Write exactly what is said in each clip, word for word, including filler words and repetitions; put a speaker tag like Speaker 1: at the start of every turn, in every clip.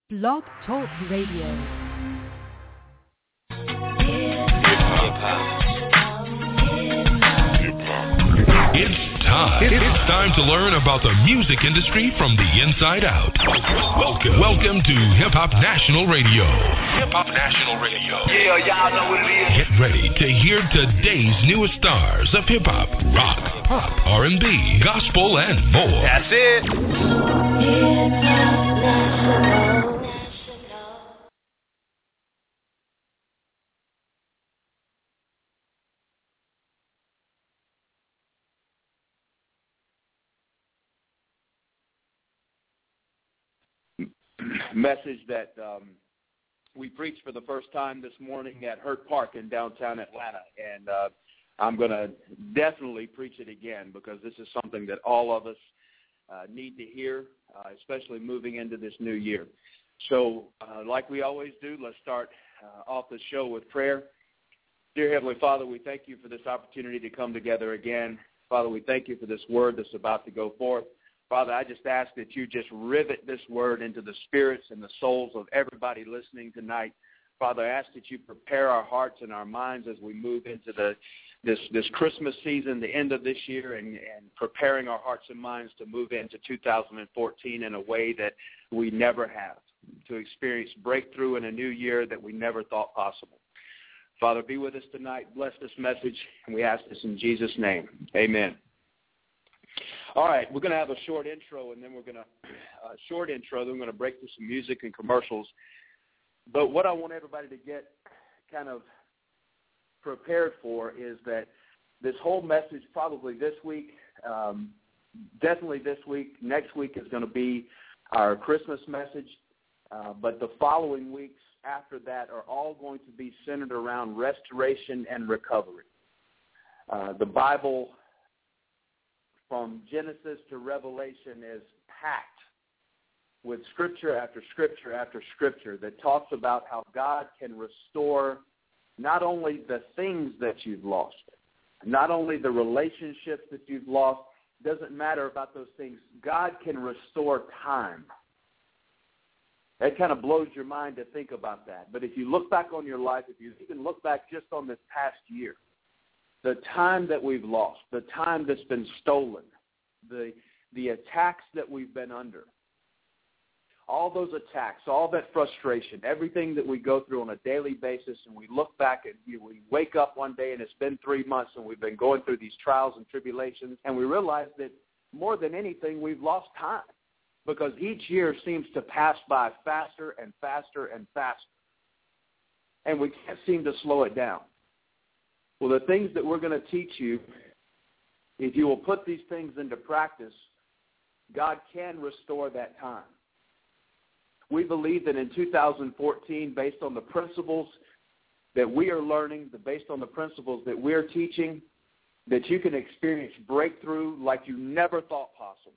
Speaker 1: Blog Talk Radio.
Speaker 2: It's time. It's time to learn about the music industry from the inside out. Welcome, welcome to Hip Hop National Radio. Hip Hop National Radio.
Speaker 3: Yeah, y'all know what it is.
Speaker 2: Get ready to hear today's newest stars of hip hop, rock, pop, R and B, gospel, and more.
Speaker 3: That's it.
Speaker 4: Hip Hop National.
Speaker 5: Message that um, we preached for the first time this morning at Hurt Park in downtown Atlanta, and uh, I'm going to definitely preach it again because this is something that all of us uh, need to hear, uh, especially moving into this new year. So uh, like we always do, let's start uh, off the show with prayer. Dear Heavenly Father, we thank you for this opportunity to come together again. Father, we thank you for this word that's about to go forth. Father, I just ask that you just rivet this word into the spirits and the souls of everybody listening tonight. Father, I ask that you prepare our hearts and our minds as we move into the this this Christmas season, the end of this year, and, and preparing our hearts and minds to move into two thousand fourteen in a way that we never have, to experience breakthrough in a new year that we never thought possible. Father, be with us tonight. Bless this message, and we ask this in Jesus' name. Amen. All right, we're going to have a short intro, and then we're going to uh, short intro. Then we're going to break through some music and commercials. But what I want everybody to get kind of prepared for is that this whole message, probably this week, um, definitely this week, next week is going to be our Christmas message. Uh, but the following weeks after that are all going to be centered around restoration and recovery. Uh, the Bible, from Genesis to Revelation, is packed with scripture after scripture after scripture that talks about how God can restore not only the things that you've lost, not only the relationships that you've lost. It doesn't matter about those things. God can restore time. That kind of blows your mind to think about that. But if you look back on your life, if you even look back just on this past year, the time that we've lost, the time that's been stolen, the the attacks that we've been under, all those attacks, all that frustration, everything that we go through on a daily basis, and we look back and we wake up one day and it's been three months and we've been going through these trials and tribulations, and we realize that more than anything we've lost time because each year seems to pass by faster and faster and faster, and we can't seem to slow it down. Well, the things that we're going to teach you, if you will put these things into practice, God can restore that time. We believe that in two thousand fourteen, based on the principles that we are learning, based on the principles that we're teaching, that you can experience breakthrough like you never thought possible.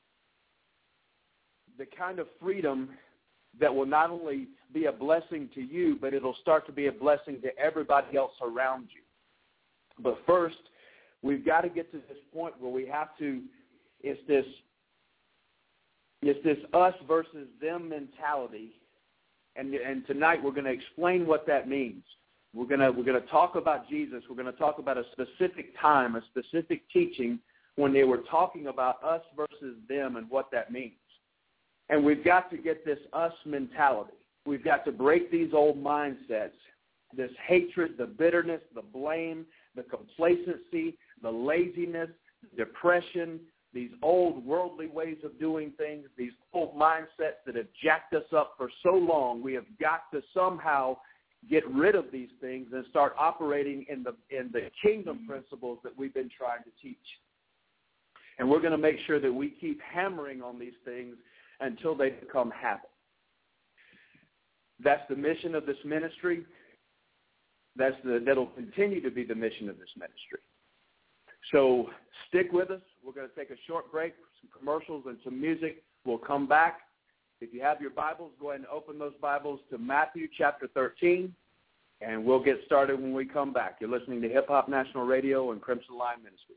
Speaker 5: The kind of freedom that will not only be a blessing to you, but it'll start to be a blessing to everybody else around you. But first, we've got to get to this point where we have to, it's this, it's this us versus them mentality. And, and tonight we're going to explain what that means. We're going to, we're going to talk about Jesus. We're going to talk about a specific time, a specific teaching when they were talking about us versus them and what that means. And we've got to get this us mentality. We've got to break these old mindsets, this hatred, the bitterness, the blame, the complacency, the laziness, depression, these old worldly ways of doing things, these old mindsets that have jacked us up for so long. We have got to somehow get rid of these things and start operating in the in the kingdom principles that we've been trying to teach. And we're going to make sure that we keep hammering on these things until they become habit. That's the mission of this ministry. That's the, that'll continue to be the mission of this ministry. So stick with us. We're going to take a short break, some commercials and some music. We'll come back. If you have your Bibles, go ahead and open those Bibles to Matthew chapter thirteen, and we'll get started when we come back. You're listening to Hip Hop National Radio and Crimson Line Ministry.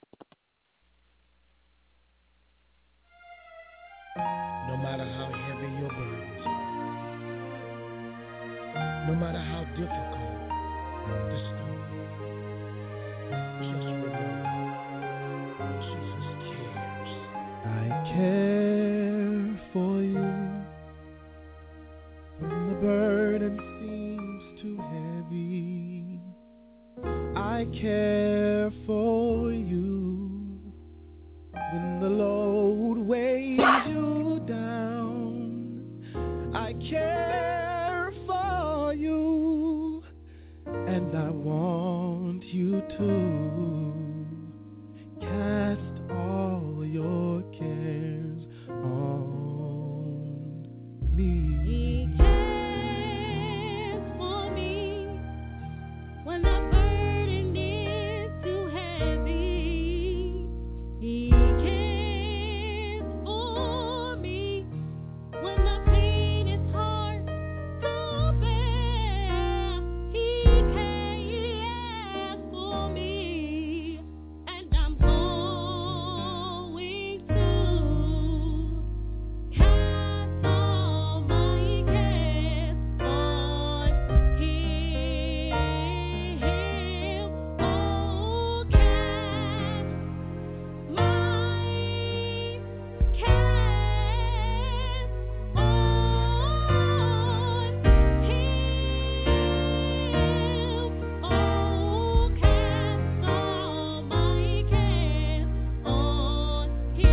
Speaker 6: No matter how heavy
Speaker 3: No matter how difficult the storm, just remember, Jesus cares. I care for you when the burden seems too heavy. I care for you when the load weighs you down. I care for you, and I want you to cast all your cares on me.
Speaker 6: He cares for me when the burden is too heavy. He cares for me when the pain is hard to bear. He cares for me, and I'm going to cast all my cares on Him. Oh, cast my cares on Him. Oh, cast all my cares on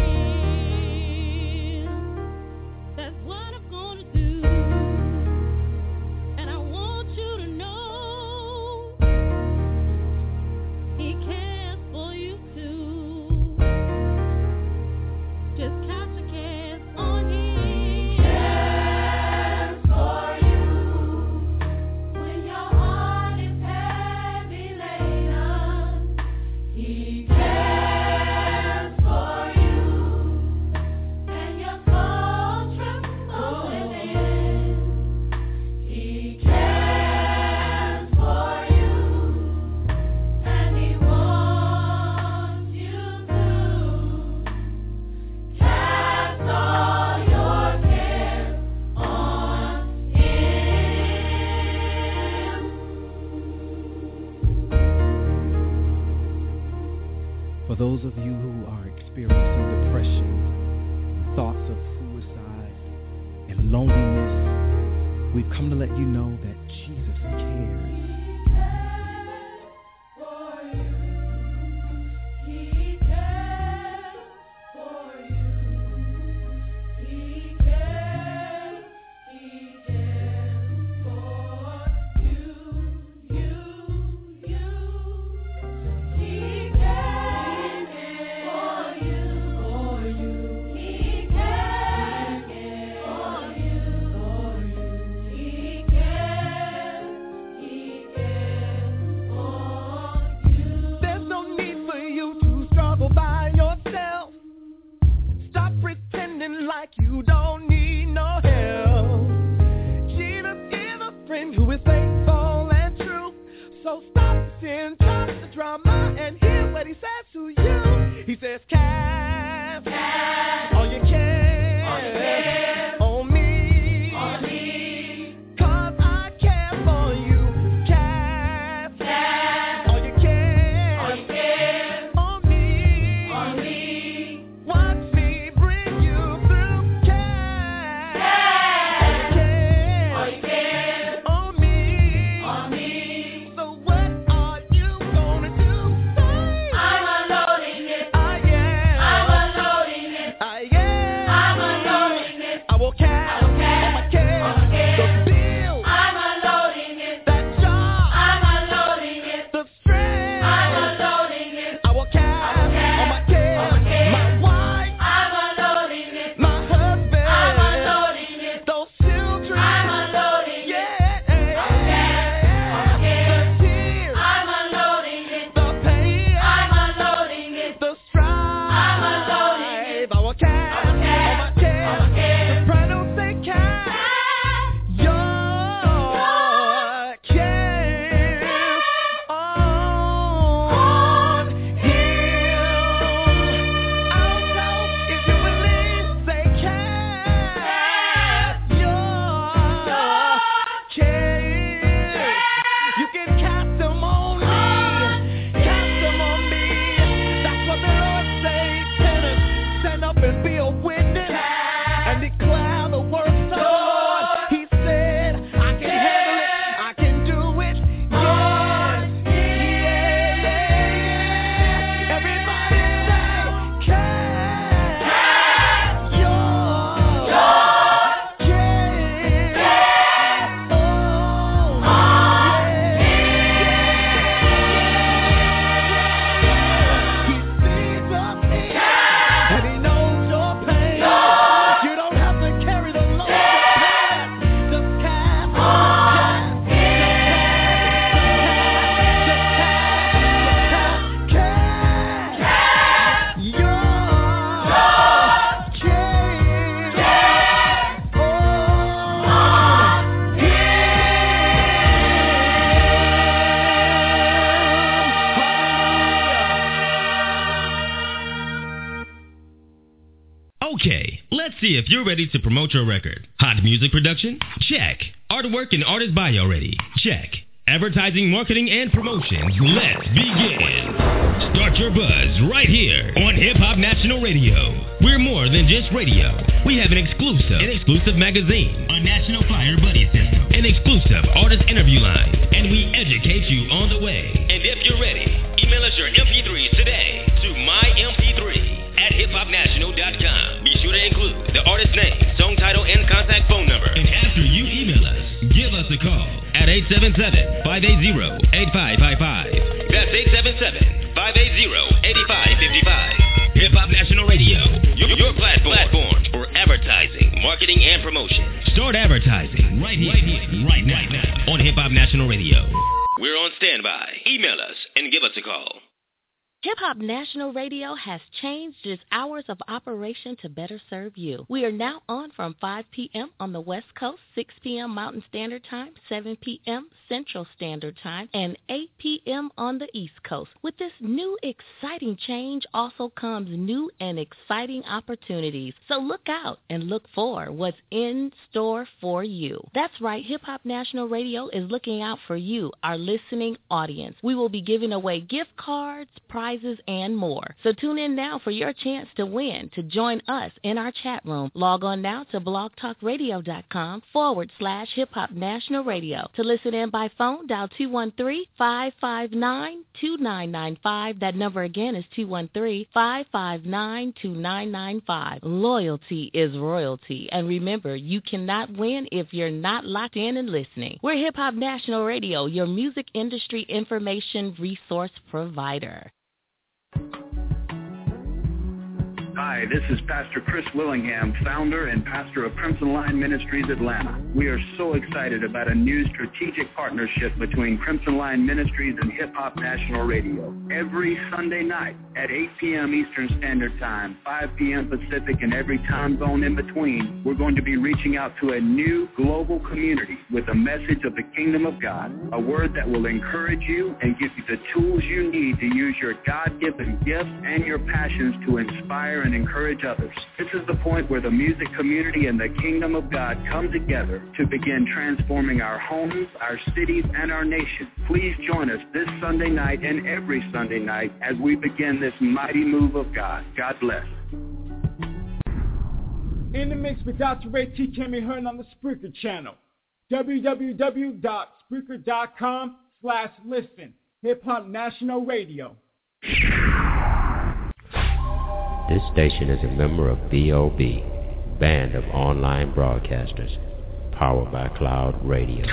Speaker 6: Him. That's what I'm gonna do, and I want you to know He cares for you too. Just cast your cares on Him. Cares for you when your heart is heavy laden. He cares for you and your soul trembles within. He cares for you, and He wants you to cast all your cares on Him.
Speaker 3: For those of you who are experiencing depression, thoughts of suicide, and loneliness, we've come to let you know that Jesus cares.
Speaker 6: He cares for you. He cares. He cares for you. You, you. He cares for you. For you. He cares for you. For you. He cares. He cares for you.
Speaker 3: There's no need for you to struggle by yourself. Stop pretending like you don't need no help. Jesus is a friend who is faithful and true. So stop the sin, stop the drama, and hear what He says to you. He says, cast,
Speaker 6: Cast
Speaker 3: all your cares
Speaker 6: all your cares
Speaker 3: on me.
Speaker 6: on me.
Speaker 3: 'Cause I care for you. Cast,
Speaker 6: Cast
Speaker 3: all your cares
Speaker 6: all your cares
Speaker 3: on me.
Speaker 6: on me.
Speaker 3: Watch me bring you through. Cast
Speaker 6: Cast
Speaker 3: all
Speaker 6: all
Speaker 3: your
Speaker 6: your
Speaker 3: cares
Speaker 6: cares
Speaker 3: on me.
Speaker 6: on me.
Speaker 3: So what are you gonna do? Say,
Speaker 6: I'm unloading it.
Speaker 3: I am.
Speaker 6: I'm unloading it.
Speaker 3: I am.
Speaker 6: I'm unloading it.
Speaker 3: I will cast
Speaker 6: I will cast
Speaker 3: all my cares.
Speaker 6: all my cares.
Speaker 3: The bill,
Speaker 6: I'm unloading it.
Speaker 3: that job,
Speaker 6: I'm unloading it.
Speaker 3: the stress.
Speaker 6: I'm unloading it.
Speaker 3: I will cast all my cares.
Speaker 6: all my cares.
Speaker 3: My wife,
Speaker 6: I'm unloading it.
Speaker 3: my husband,
Speaker 6: I'm unloading it.
Speaker 3: those children.
Speaker 6: I'm unloading it.
Speaker 3: Yeah.
Speaker 6: cast all my cares.
Speaker 3: The tears,
Speaker 6: I'm unloading it.
Speaker 3: the pain,
Speaker 6: I'm unloading it.
Speaker 3: the strife.
Speaker 6: I'm unloading it.
Speaker 3: I will cast
Speaker 6: I will cast
Speaker 3: all my cares.
Speaker 6: all my cares.
Speaker 3: Sopranos say cast
Speaker 7: see if you're ready to promote your record. Hot music production? Check. Artwork and artist bio ready? Check. Advertising, marketing, and promotions. Let's begin. Start your buzz right here on Hip Hop National Radio. We're more than just radio. We have an exclusive, an exclusive magazine, a national flyer buddy system, an exclusive artist interview line, and we educate you on the way. And if you're ready, email us your M P threes today to my M P three at hip hop national dot com. Be sure to include the artist name, song title, and contact phone number. And after you email us, give us a call at eight seven seven, five eight zero, eight five five five. That's eight seven seven, five eight zero, eight five five five. Hip Hop National Radio, your, your platform, platform for advertising, marketing, and promotion. Start advertising right here, right, here, right, now, right now on Hip Hop National Radio. We're on standby. Email us and give us a call.
Speaker 8: Hip Hop National Radio has changed its hours of operation to better serve you. We are now on from five p.m. on the West Coast, six p.m. Mountain Standard Time, seven p.m. Central Standard Time, and eight p.m. on the East Coast. With this new exciting change also comes new and exciting opportunities. So look out and look for what's in store for you. That's right, Hip Hop National Radio is looking out for you, our listening audience. We will be giving away gift cards, prizes, and more. So tune in now for your chance to win. To join us in our chat room, log on now to blogtalkradio.com forward slash Hip Hop National Radio. To listen in by phone, dial two one three, five five nine, two nine nine five. That number again is two one three, five five nine, two nine nine five. Loyalty is royalty. And remember, you cannot win if you're not locked in and listening. We're Hip Hop National Radio, your music industry information resource provider.
Speaker 9: Hi, this is Pastor Chris Willingham, founder and pastor of Crimson Line Ministries Atlanta. We are so excited about a new strategic partnership between Crimson Line Ministries and Hip Hop National Radio. Every Sunday night at eight p.m. Eastern Standard Time, five p.m. Pacific, and every time zone in between, we're going to be reaching out to a new global community with a message of the kingdom of God, a word that will encourage you and give you the tools you need to use your God-given gifts and your passions to inspire and encourage others. This is the point where the music community and the kingdom of God come together to begin transforming our homes, our cities, and our nation. Please join us this Sunday night and every Sunday night as we begin this mighty move of God. God bless.
Speaker 10: In the mix with Doctor Ray T can be heard on the Spreaker channel. www.spreaker.com slash listen. Hip Hop National Radio.
Speaker 11: This station is a member of B O B, Band of Online Broadcasters, powered by Cloud Radio.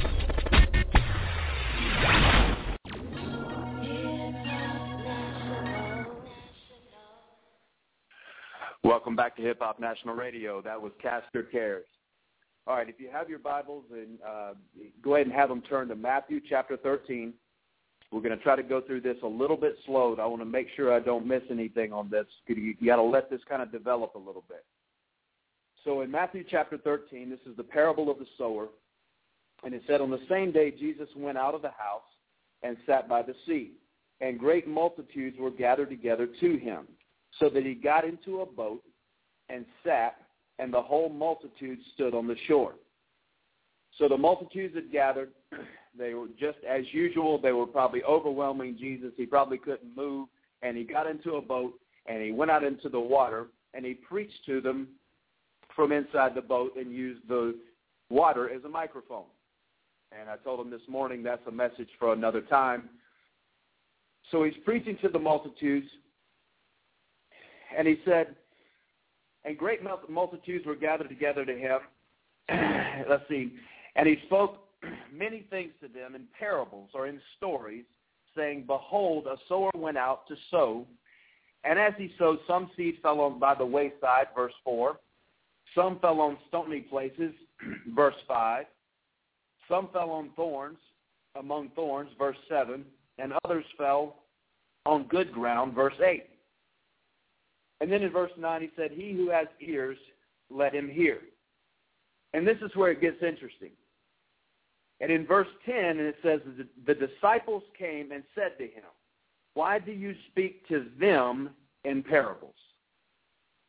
Speaker 5: Welcome back to Hip Hop National Radio. That was Castor Cares. All right, if you have your Bibles, and uh, go ahead and have them turn to Matthew chapter thirteen. We're going to try to go through this a little bit slow. I want to make sure I don't miss anything on this. You, you got to let this kind of develop a little bit. So in Matthew chapter thirteen, this is the parable of the sower. And it said, on the same day, Jesus went out of the house and sat by the sea. And great multitudes were gathered together to him, so that he got into a boat and sat, and the whole multitude stood on the shore. So the multitudes had gathered. They were just as usual. They were probably overwhelming Jesus. He probably couldn't move. And he got into a boat, and he went out into the water, and he preached to them from inside the boat and used the water as a microphone. And I told him this morning that's a message for another time. So he's preaching to the multitudes, and he said, and great multitudes were gathered together to him. Let's see. And he spoke many things to them in parables or in stories, saying, behold, a sower went out to sow. And as he sowed, some seed fell on by the wayside, verse four. Some fell on stony places, verse five. Some fell on thorns, among thorns, verse seven. And others fell on good ground, verse eight. And then in verse nine he said, he who has ears, let him hear. And this is where it gets interesting. And in verse ten, and it says, the disciples came and said to him, why do you speak to them in parables?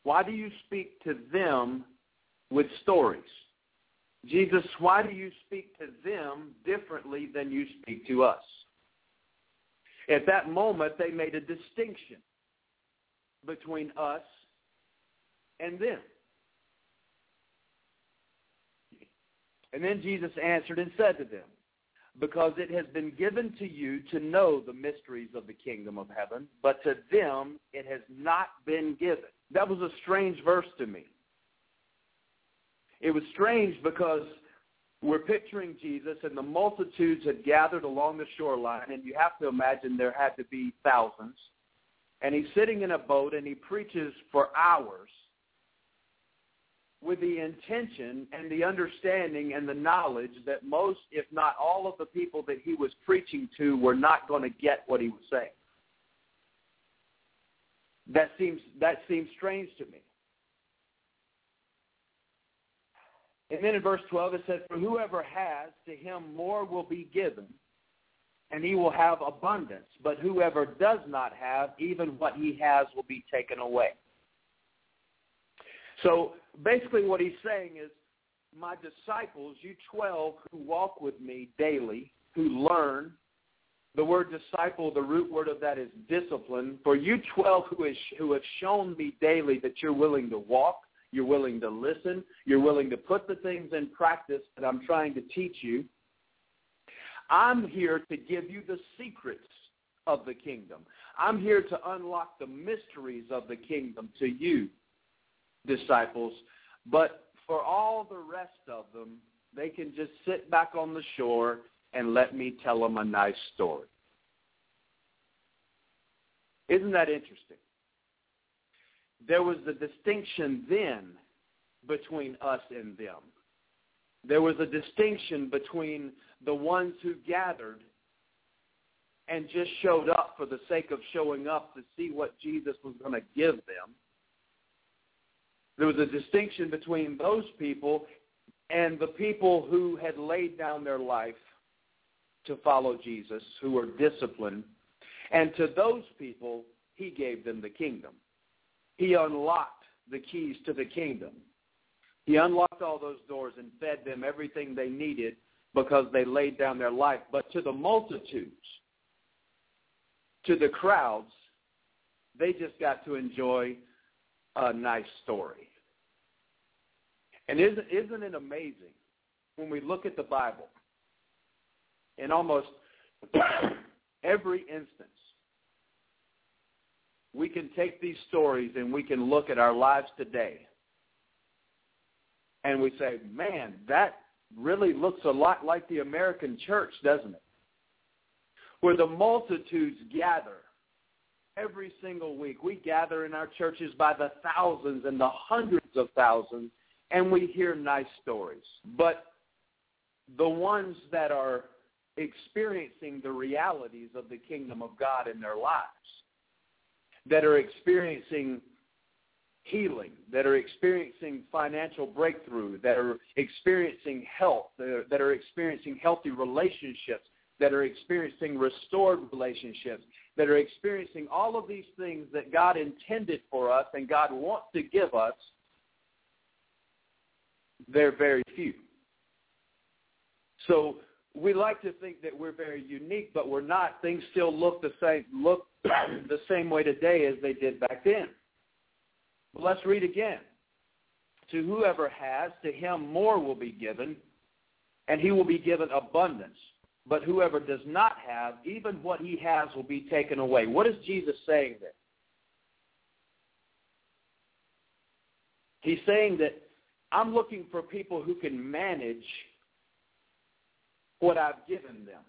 Speaker 5: why do you speak to them with stories? Jesus, why do you speak to them differently than you speak to us? At that moment, they made a distinction between us and them. And then Jesus answered and said to them, because it has been given to you to know the mysteries of the kingdom of heaven, but to them it has not been given. That was a strange verse to me. It was strange because we're picturing Jesus, and the multitudes had gathered along the shoreline, and you have to imagine there had to be thousands. And he's sitting in a boat, and he preaches for hours with the intention and the understanding and the knowledge that most, if not all of the people that he was preaching to were not going to get what he was saying. That seems, that seems strange to me. And then in verse twelve it says, for whoever has, to him more will be given, and he will have abundance. But whoever does not have, even what he has will be taken away. So basically what he's saying is, my disciples, you twelve who walk with me daily, who learn, the word disciple, the root word of that is discipline. For you twelve who, is, who have shown me daily that you're willing to walk, you're willing to listen, you're willing to put the things in practice that I'm trying to teach you, I'm here to give you the secrets of the kingdom. I'm here to unlock the mysteries of the kingdom to you, disciples. But for all the rest of them, they can just sit back on the shore and let me tell them a nice story. Isn't that interesting? There was a distinction then between us and them. There was a distinction between the ones who gathered and just showed up for the sake of showing up to see what Jesus was going to give them. There was a distinction between those people and the people who had laid down their life to follow Jesus, who were disciplined. And to those people, he gave them the kingdom. He unlocked the keys to the kingdom. He unlocked all those doors and fed them everything they needed because they laid down their life. But to the multitudes, to the crowds, they just got to enjoy a nice story. And isn't, isn't it amazing when we look at the Bible, in almost every instance, we can take these stories and we can look at our lives today and we say, man, that really looks a lot like the American church, doesn't it? Where the multitudes gather every single week. We gather in our churches by the thousands and the hundreds of thousands, and we hear nice stories. But the ones that are experiencing the realities of the kingdom of God in their lives, that are experiencing healing, that are experiencing financial breakthrough, that are experiencing health, that are, that are experiencing healthy relationships, that are experiencing restored relationships, that are experiencing all of these things that God intended for us and God wants to give us, they're very few. So we like to think that we're very unique, but we're not. Things still look the same, look the same way today as they did back then. Well, let's read again. To whoever has, to him more will be given, and he will be given abundance. But whoever does not have, even what he has will be taken away. What is Jesus saying there? He's saying that I'm looking for people who can manage what I've given them.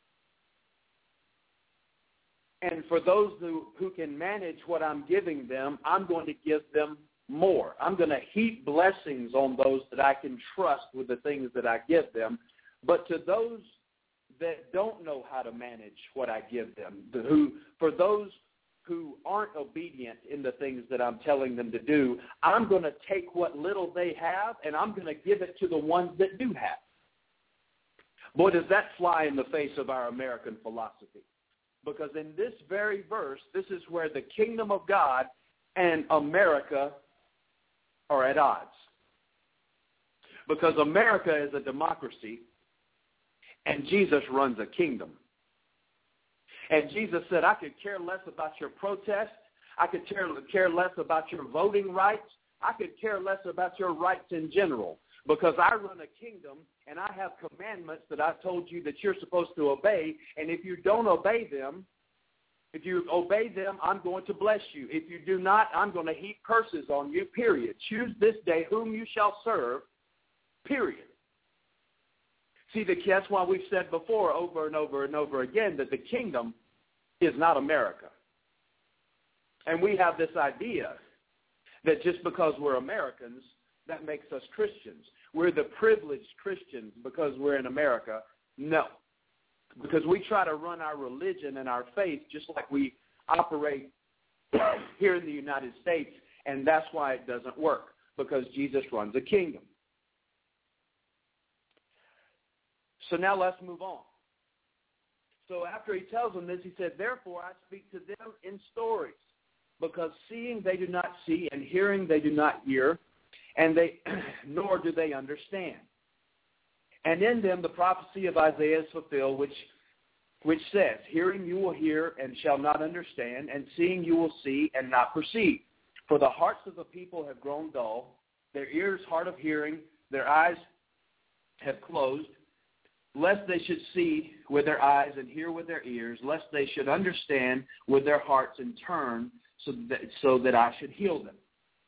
Speaker 5: And for those who, who can manage what I'm giving them, I'm going to give them more. I'm going to heap blessings on those that I can trust with the things that I give them. But to those that don't know how to manage what I give them, who, for those who aren't obedient in the things that I'm telling them to do, I'm going to take what little they have and I'm going to give it to the ones that do have. Boy, does that fly in the face of our American philosophy. Because in this very verse, this is where the kingdom of God and America are at odds. Because America is a democracy, and Jesus runs a kingdom. And Jesus said, I could care less about your protest. I could care, care less about your voting rights. I could care less about your rights in general, because I run a kingdom, and I have commandments that I've told you that you're supposed to obey, and if you don't obey them, if you obey them, I'm going to bless you. If you do not, I'm going to heap curses on you, period. Choose this day whom you shall serve, period. See, that's why we've said before over and over and over again that the kingdom is not America. And we have this idea that just because we're Americans, that makes us Christians. We're the privileged Christians because we're in America. No. Because we try to run our religion and our faith just like we operate here in the United States, and that's why it doesn't work, because Jesus runs a kingdom. So now let's move on. So after he tells them this, he said, therefore I speak to them in stories, because seeing they do not see, and hearing they do not hear, and they nor do they understand. And in them the prophecy of Isaiah is fulfilled, which which says, hearing you will hear and shall not understand, and seeing you will see and not perceive. For the hearts of the people have grown dull, their ears hard of hearing, their eyes have closed, lest they should see with their eyes and hear with their ears, lest they should understand with their hearts and turn, so that, so that I should heal them.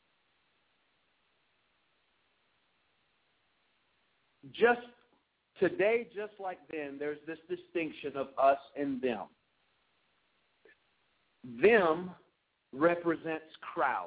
Speaker 5: Just today, just like then, there's this distinction of us and them. Them represents crowds.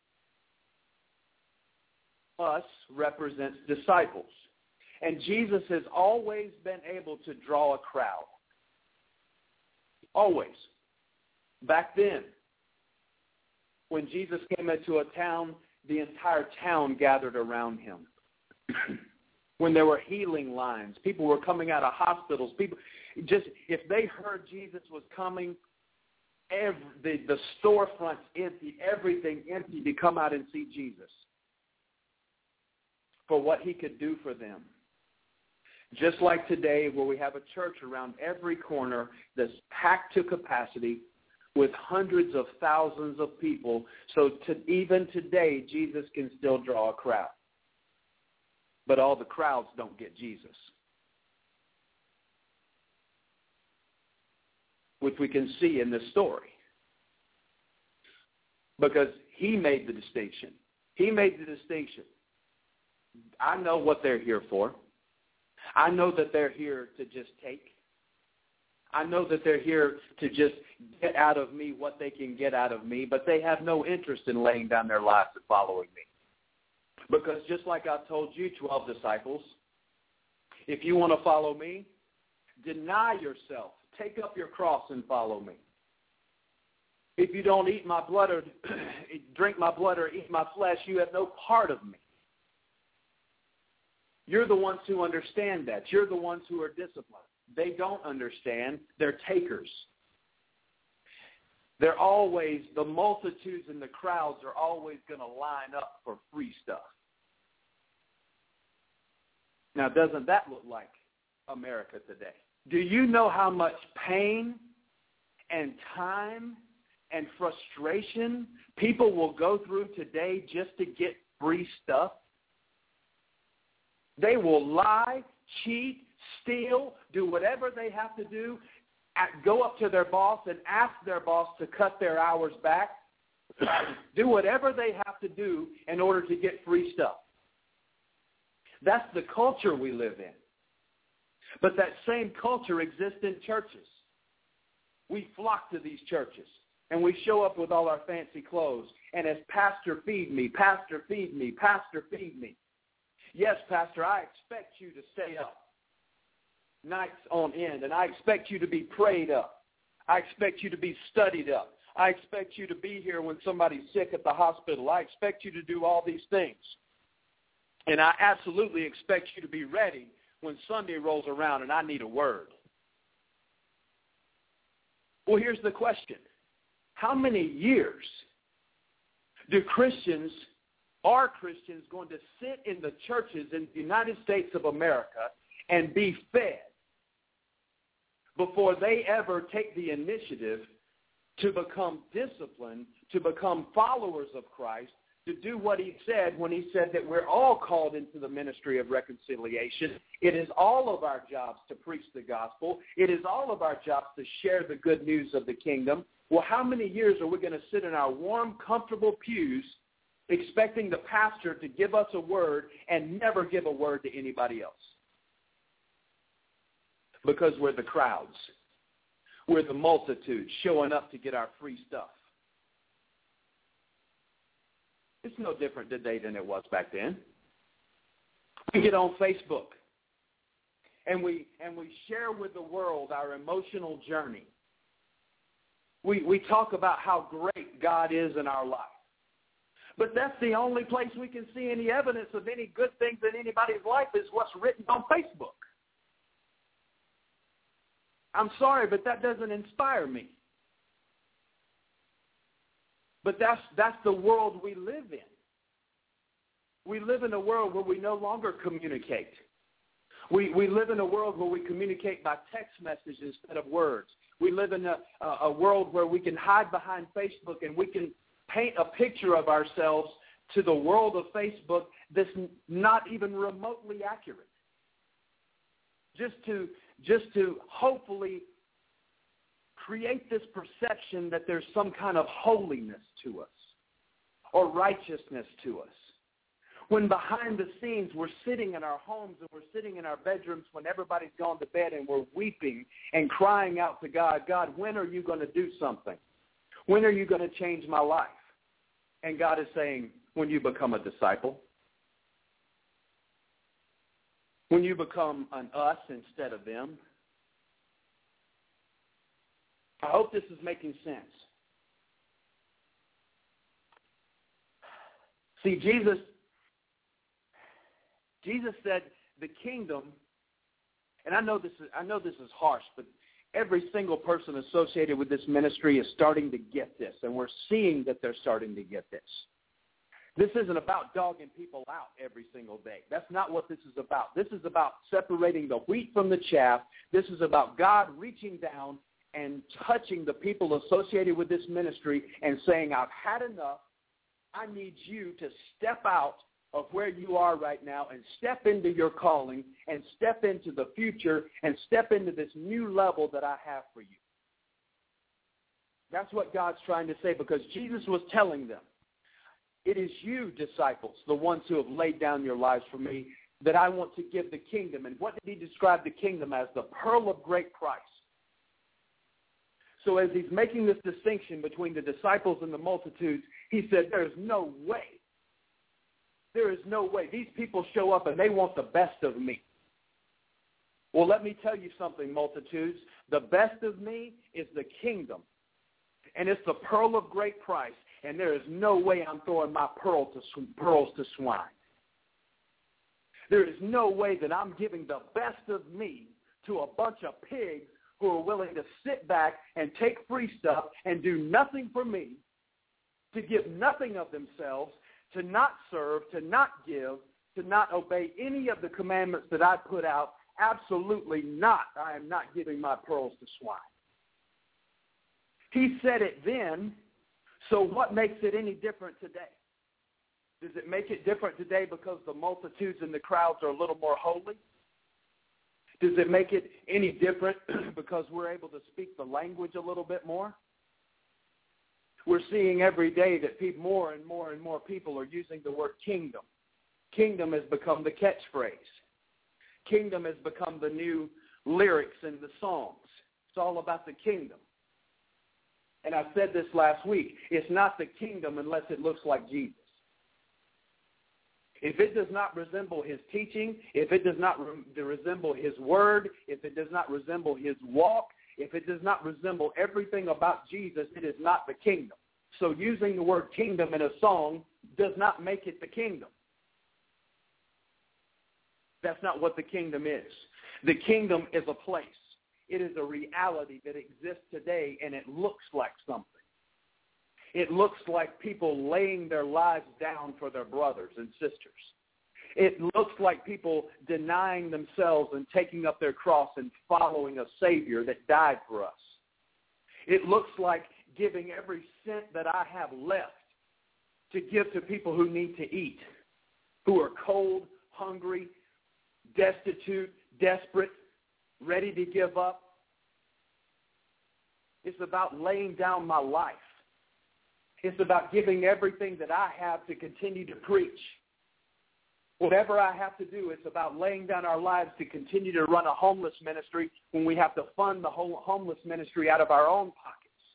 Speaker 5: Us represents disciples. And Jesus has always been able to draw a crowd. Always. Back then, when Jesus came into a town, the entire town gathered around him. When there were healing lines, people were coming out of hospitals. People just, if they heard Jesus was coming, every, the, the storefronts empty, everything empty to come out and see Jesus for what he could do for them. Just like today, where we have a church around every corner that's packed to capacity with hundreds of thousands of people. So to, even today, Jesus can still draw a crowd. But all the crowds don't get Jesus, which we can see in this story. Because he made the distinction. He made the distinction. I know what they're here for. I know that they're here to just take. I know that they're here to just get out of me what they can get out of me, but they have no interest in laying down their lives and following me. Because just like I told you, twelve disciples, if you want to follow me, deny yourself. Take up your cross and follow me. If you don't eat my blood or drink my blood or eat my flesh, you have no part of me. You're the ones who understand that. You're the ones who are disciplined. They don't understand. They're takers. They're always, the multitudes and the crowds are always going to line up for free stuff. Now, doesn't that look like America today? Do you know how much pain and time and frustration people will go through today just to get free stuff? They will lie, cheat, steal, do whatever they have to do, go up to their boss and ask their boss to cut their hours back, do whatever they have to do in order to get free stuff. That's the culture we live in. But that same culture exists in churches. We flock to these churches, and we show up with all our fancy clothes, and as pastor feed me, pastor feed me, pastor feed me. Yes, pastor, I expect you to stay up nights on end, and I expect you to be prayed up. I expect you to be studied up. I expect you to be here when somebody's sick at the hospital. I expect you to do all these things. And I absolutely expect you to be ready when Sunday rolls around and I need a word. Well, here's the question. How many years do Christians are Christians going to sit in the churches in the United States of America and be fed before they ever take the initiative to become disciplined, to become followers of Christ, to do what he said when he said that we're all called into the ministry of reconciliation. It is all of our jobs to preach the gospel. It is all of our jobs to share the good news of the kingdom. Well, how many years are we going to sit in our warm, comfortable pews expecting the pastor to give us a word and never give a word to anybody else? Because we're the crowds. We're the multitude showing up to get our free stuff. It's no different today than it was back then. We get on Facebook and we and we share with the world our emotional journey. We we talk about how great God is in our life. But that's the only place we can see any evidence of any good things in anybody's life is what's written on Facebook. I'm sorry, but that doesn't inspire me. But that's that's the world we live in. We live in a world where we no longer communicate. We we live in a world where we communicate by text message instead of words. We live in a, a, a world where we can hide behind Facebook and we can paint a picture of ourselves to the world of Facebook that's not even remotely accurate. Just to just to hopefully create this perception that there's some kind of holiness to us or righteousness to us. When behind the scenes we're sitting in our homes and we're sitting in our bedrooms when everybody's gone to bed and we're weeping and crying out to God, God, when are you going to do something? When are you going to change my life? And God is saying, when you become a disciple, when you become an us instead of them. I hope this is making sense. See, Jesus, Jesus said the kingdom, and I know this is I know this is harsh, but every single person associated with this ministry is starting to get this, and we're seeing that they're starting to get this. This isn't about dogging people out every single day. That's not what this is about. This is about separating the wheat from the chaff. This is about God reaching down and touching the people associated with this ministry and saying, I've had enough. I need you to step out of where you are right now and step into your calling and step into the future and step into this new level that I have for you. That's what God's trying to say, because Jesus was telling them, it is you, disciples, the ones who have laid down your lives for me, that I want to give the kingdom. And what did he describe the kingdom as? The pearl of great price. So as he's making this distinction between the disciples and the multitudes, he said, there's no way. There is no way. These people show up and they want the best of me. Well, let me tell you something, multitudes. The best of me is the kingdom. And it's the pearl of great price. And there is no way I'm throwing my pearl to, pearls to swine. There is no way that I'm giving the best of me to a bunch of pigs who are willing to sit back and take free stuff and do nothing for me, to give nothing of themselves, to not serve, to not give, to not obey any of the commandments that I put out. Absolutely not. I am not giving my pearls to swine. He said it then, so what makes it any different today? Does it make it different today because the multitudes and the crowds are a little more holy? Does it make it any different because we're able to speak the language a little bit more? We're seeing every day that people, more and more and more people are using the word kingdom. Kingdom has become the catchphrase. Kingdom has become the new lyrics in the songs. It's all about the kingdom. And I said this last week. It's not the kingdom unless it looks like Jesus. If it does not resemble his teaching, if it does not re- resemble his word, if it does not resemble his walk, if it does not resemble everything about Jesus, it is not the kingdom. So using the word kingdom in a song does not make it the kingdom. That's not what the kingdom is. The kingdom is a place. It is a reality that exists today, and it looks like something. It looks like people laying their lives down for their brothers and sisters. It looks like people denying themselves and taking up their cross and following a Savior that died for us. It looks like giving every cent that I have left to give to people who need to eat, who are cold, hungry, destitute, desperate, ready to give up. It's about laying down my life. It's about giving everything that I have to continue to preach. Whatever I have to do, it's about laying down our lives to continue to run a homeless ministry when we have to fund the whole homeless ministry out of our own pockets.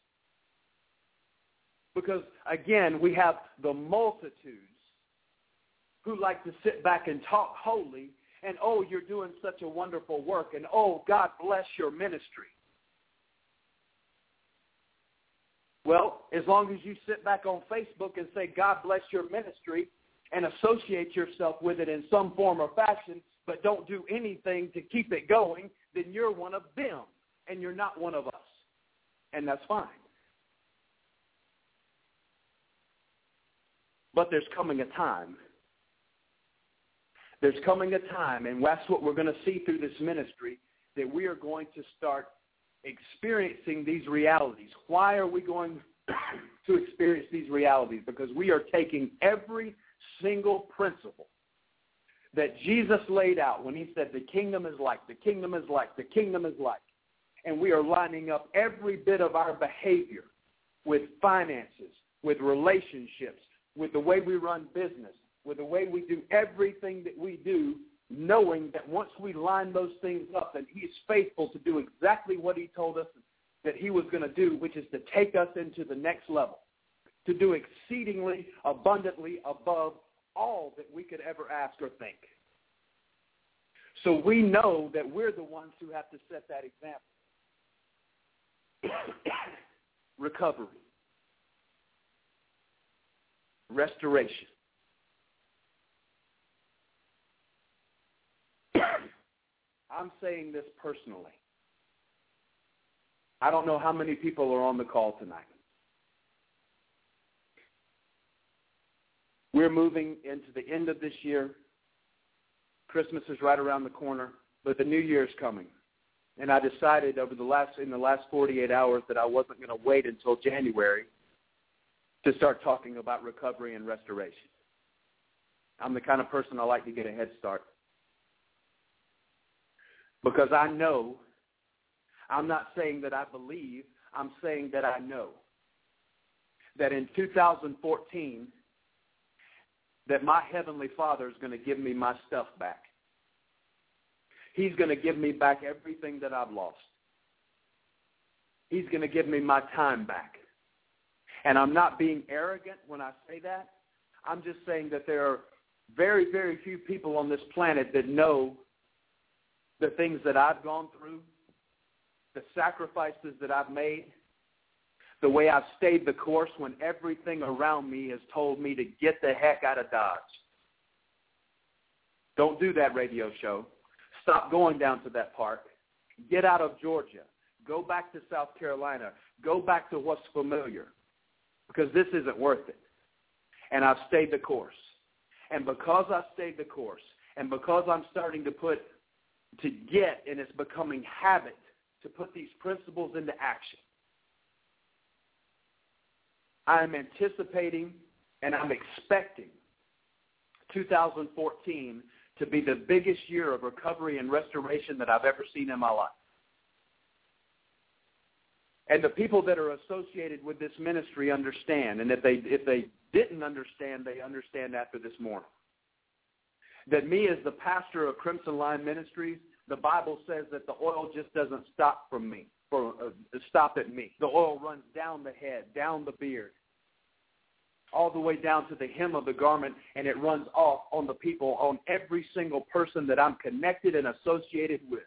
Speaker 5: Because, again, we have the multitudes who like to sit back and talk holy and, oh, you're doing such a wonderful work, and, oh, God bless your ministry. Well, as long as you sit back on Facebook and say, God bless your ministry, and associate yourself with it in some form or fashion, but don't do anything to keep it going, then you're one of them, and you're not one of us. And that's fine. But there's coming a time. There's coming a time, and that's what we're going to see through this ministry, that we are going to start experiencing these realities. Why are we going to experience these realities? Because we are taking every single principle that Jesus laid out when he said the kingdom is like, the kingdom is like, the kingdom is like. And we are lining up every bit of our behavior with finances, with relationships, with the way we run business, with the way we do everything that we do, knowing that once we line those things up, that he is faithful to do exactly what he told us that he was going to do, which is to take us into the next level, to do exceedingly abundantly above all that we could ever ask or think. So we know that we're the ones who have to set that example. Recovery. Restoration. I'm saying this personally. I don't know how many people are on the call tonight. We're moving into the end of this year. Christmas is right around the corner, but the new year is coming. And I decided over the last in the last forty-eight hours that I wasn't going to wait until January to start talking about recovery and restoration. I'm the kind of person I like to get a head start. Because I know, I'm not saying that I believe, I'm saying that I know that in two thousand fourteen, that my Heavenly Father is going to give me my stuff back. He's going to give me back everything that I've lost. He's going to give me my time back. And I'm not being arrogant when I say that. I'm just saying that there are very, very few people on this planet that know the things that I've gone through, the sacrifices that I've made, the way I've stayed the course when everything around me has told me to get the heck out of Dodge. Don't do that radio show. Stop going down to that park. Get out of Georgia. Go back to South Carolina. Go back to what's familiar, because this isn't worth it. And I've stayed the course. And because I've stayed the course, and because I'm starting to put, to get, and it's becoming habit to put these principles into action, I am anticipating and I'm expecting two thousand fourteen to be the biggest year of recovery and restoration that I've ever seen in my life. And the people that are associated with this ministry understand, and if they if they didn't understand, they understand after this morning, that me as the pastor of Crimson Line Ministries, the Bible says that the oil just doesn't stop from me, for uh, stop at me. The oil runs down the head, down the beard, all the way down to the hem of the garment, and it runs off on the people, on every single person that I'm connected and associated with.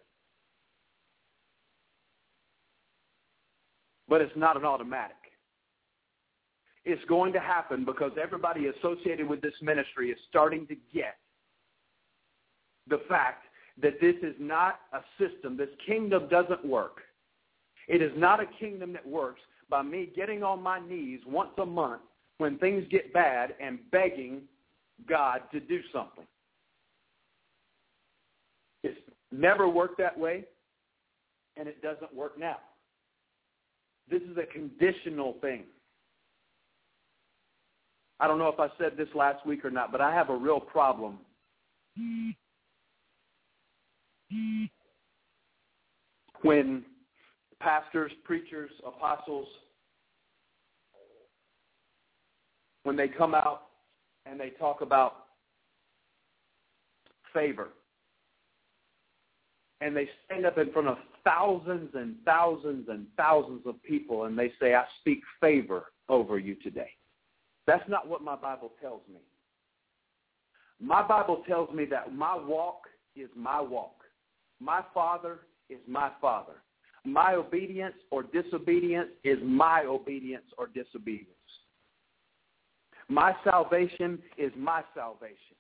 Speaker 5: But it's not an automatic. It's going to happen because everybody associated with this ministry is starting to get the fact that this is not a system. This kingdom doesn't work. It is not a kingdom that works by me getting on my knees once a month when things get bad and begging God to do something. It's never worked that way, and it doesn't work now. This is a conditional thing. I don't know if I said this last week or not, but I have a real problem when pastors, preachers, apostles, when they come out and they talk about favor, and they stand up in front of thousands and thousands and thousands of people and they say, I speak favor over you today. That's not what my Bible tells me. My Bible tells me that my walk is my walk. My Father is my Father. My obedience or disobedience is my obedience or disobedience. My salvation is my salvation.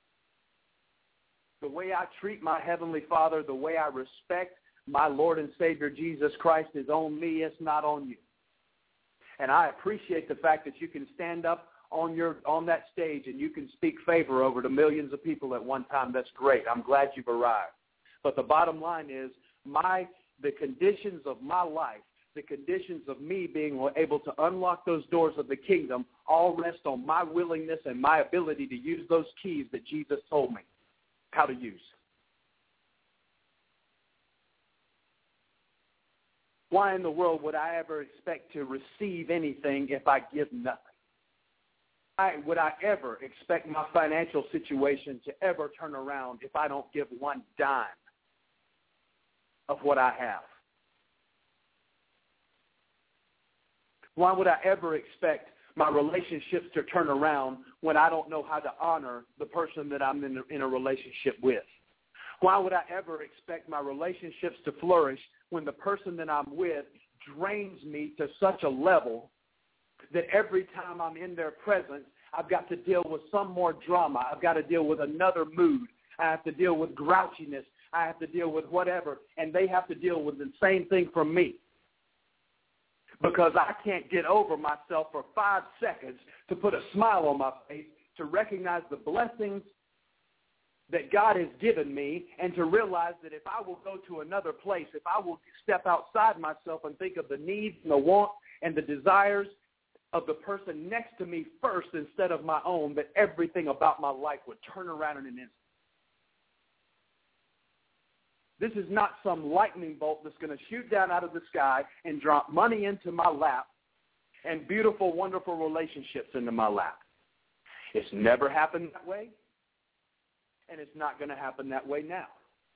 Speaker 5: The way I treat my Heavenly Father, the way I respect my Lord and Savior Jesus Christ is on me, it's not on you. And I appreciate the fact that you can stand up on your on that stage and you can speak favor over to millions of people at one time. That's great. I'm glad you've arrived. But the bottom line is my the conditions of my life, the conditions of me being able to unlock those doors of the kingdom all rest on my willingness and my ability to use those keys that Jesus told me how to use. Why in the world would I ever expect to receive anything if I give nothing? Why would I ever expect my financial situation to ever turn around if I don't give one dime of what I have? Why would I ever expect my relationships to turn around when I don't know how to honor the person that I'm in a, in a relationship with? Why would I ever expect my relationships to flourish when the person that I'm with drains me to such a level that every time I'm in their presence, I've got to deal with some more drama. I've got to deal with another mood. I have to deal with grouchiness. I have to deal with whatever, and they have to deal with the same thing from me. Because I can't get over myself for five seconds to put a smile on my face, to recognize the blessings that God has given me, and to realize that if I will go to another place, if I will step outside myself and think of the needs and the wants and the desires of the person next to me first instead of my own, that everything about my life would turn around in an instant. This is not some lightning bolt that's going to shoot down out of the sky and drop money into my lap and beautiful, wonderful relationships into my lap. It's never happened that way, and it's not going to happen that way now.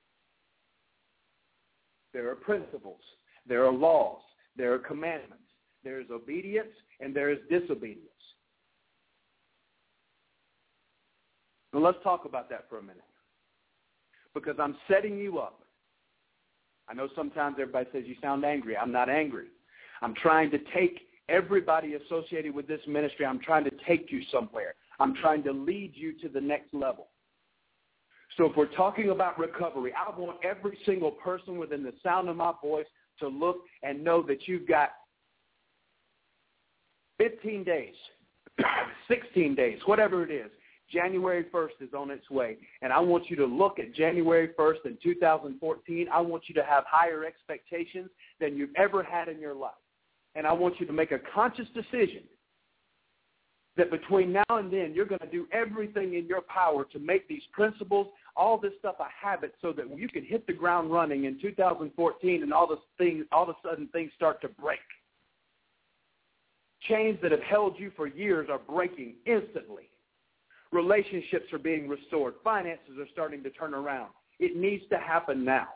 Speaker 5: There are principles. There are laws. There are commandments. There is obedience, and there is disobedience. Now let's talk about that for a minute, because I'm setting you up. I know sometimes everybody says you sound angry. I'm not angry. I'm trying to take everybody associated with this ministry, I'm trying to take you somewhere. I'm trying to lead you to the next level. So if we're talking about recovery, I want every single person within the sound of my voice to look and know that you've got fifteen days, sixteen days, whatever it is. January first is on its way, and I want you to look at January first in two thousand fourteen. I want you to have higher expectations than you've ever had in your life, and I want you to make a conscious decision that between now and then you're going to do everything in your power to make these principles, all this stuff, a habit, so that you can hit the ground running in two thousand fourteen, and all this things, all of a sudden things start to break. Chains that have held you for years are breaking instantly. Relationships are being restored. Finances are starting to turn around. It needs to happen now.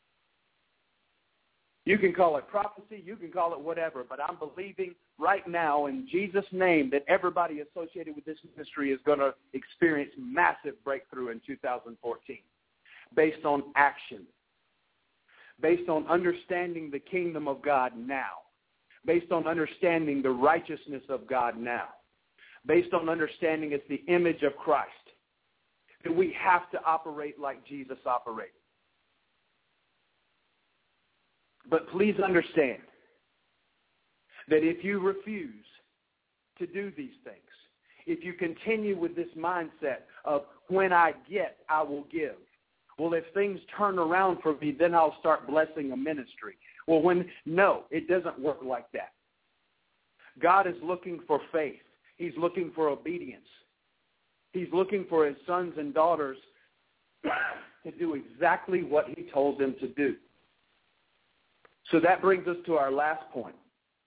Speaker 5: You can call it prophecy. You can call it whatever. But I'm believing right now in Jesus' name that everybody associated with this ministry is going to experience massive breakthrough in two thousand fourteen based on action, based on understanding the kingdom of God now, based on understanding the righteousness of God now, based on understanding it's the image of Christ, that we have to operate like Jesus operated. But please understand that if you refuse to do these things, if you continue with this mindset of when I get, I will give. Well, if things turn around for me, then I'll start blessing a ministry. Well, when no, it doesn't work like that. God is looking for faith. He's looking for obedience. He's looking for his sons and daughters to do exactly what he told them to do. So that brings us to our last point.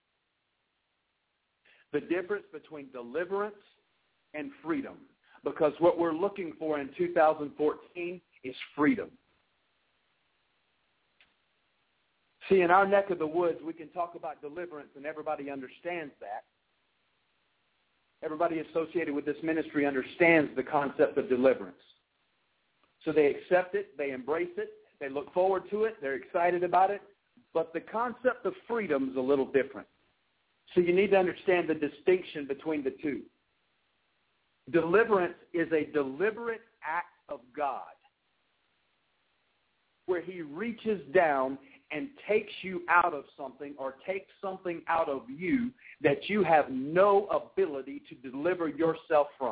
Speaker 5: The difference between deliverance and freedom. Because what we're looking for in two thousand fourteen is freedom. See, in our neck of the woods, we can talk about deliverance, and everybody understands that. Everybody associated with this ministry understands the concept of deliverance. So they accept it, they embrace it, they look forward to it, they're excited about it. But the concept of freedom is a little different. So you need to understand the distinction between the two. Deliverance is a deliberate act of God where he reaches down and takes you out of something or takes something out of you that you have no ability to deliver yourself from.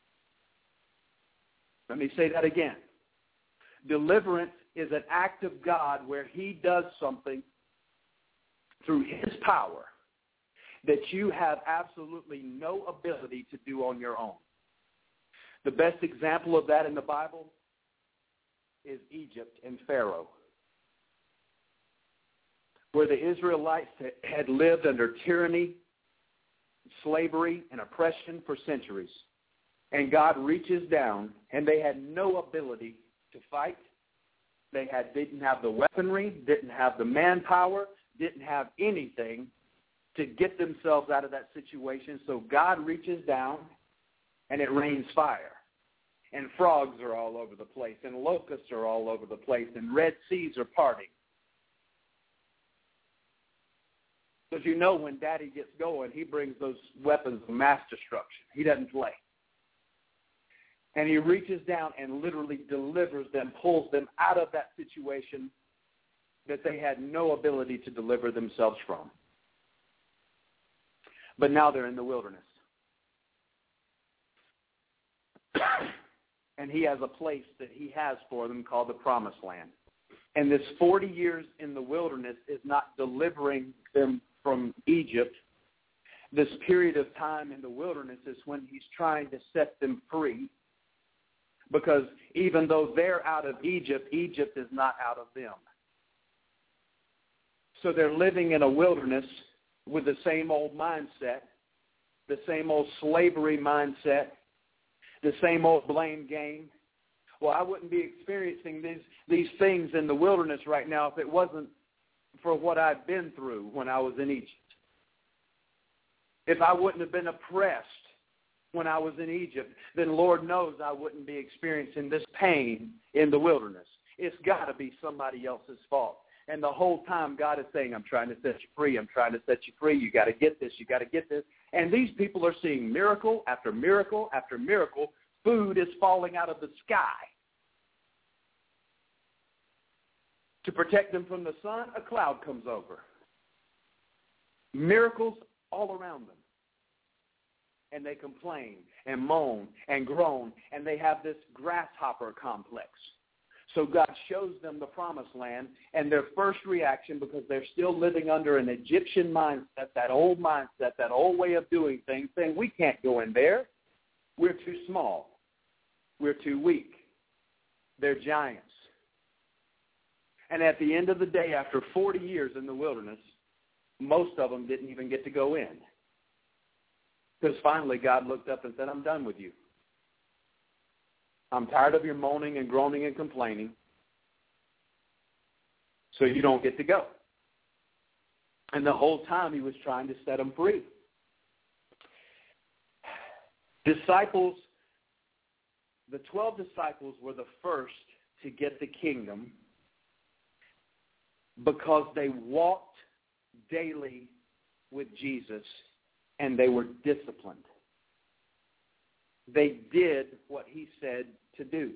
Speaker 5: Let me say that again. Deliverance is an act of God where he does something through his power that you have absolutely no ability to do on your own. The best example of that in the Bible is Egypt and Pharaoh, where the Israelites had lived under tyranny, slavery, and oppression for centuries. And God reaches down, and they had no ability to fight. They had, didn't have the weaponry, didn't have the manpower, didn't have anything to get themselves out of that situation. So God reaches down, and it rains fire. And frogs are all over the place, and locusts are all over the place, and Red Seas are parting. Because you know when Daddy gets going, he brings those weapons of mass destruction. He doesn't play. And he reaches down and literally delivers them, pulls them out of that situation that they had no ability to deliver themselves from. But now they're in the wilderness. And he has a place that he has for them called the Promised Land. And this forty years in the wilderness is not delivering them from Egypt. This period of time in the wilderness is when he's trying to set them free. Because even though they're out of Egypt, Egypt is not out of them. So they're living in a wilderness with the same old mindset, the same old slavery mindset, the same old blame game. Well, I wouldn't be experiencing these, these things in the wilderness right now if it wasn't for what I've been through when I was in Egypt. If I wouldn't have been oppressed when I was in Egypt, then Lord knows I wouldn't be experiencing this pain in the wilderness. It's got to be somebody else's fault. And the whole time God is saying, I'm trying to set you free. I'm trying to set you free. You got to get this. You got to get this. And these people are seeing miracle after miracle after miracle. Food is falling out of the sky. To protect them from the sun, a cloud comes over. Miracles all around them. And they complain and moan and groan, and they have this grasshopper complex. So God shows them the Promised Land, and their first reaction, because they're still living under an Egyptian mindset, that old mindset, that old way of doing things, saying, we can't go in there. We're too small. We're too weak. They're giants. And at the end of the day, after forty years in the wilderness, most of them didn't even get to go in. Because finally God looked up and said, I'm done with you. I'm tired of your moaning and groaning and complaining, so you don't get to go. And the whole time he was trying to set them free. Disciples, the twelve disciples were the first to get the kingdom because they walked daily with Jesus and they were disciplined. They did what he said to do.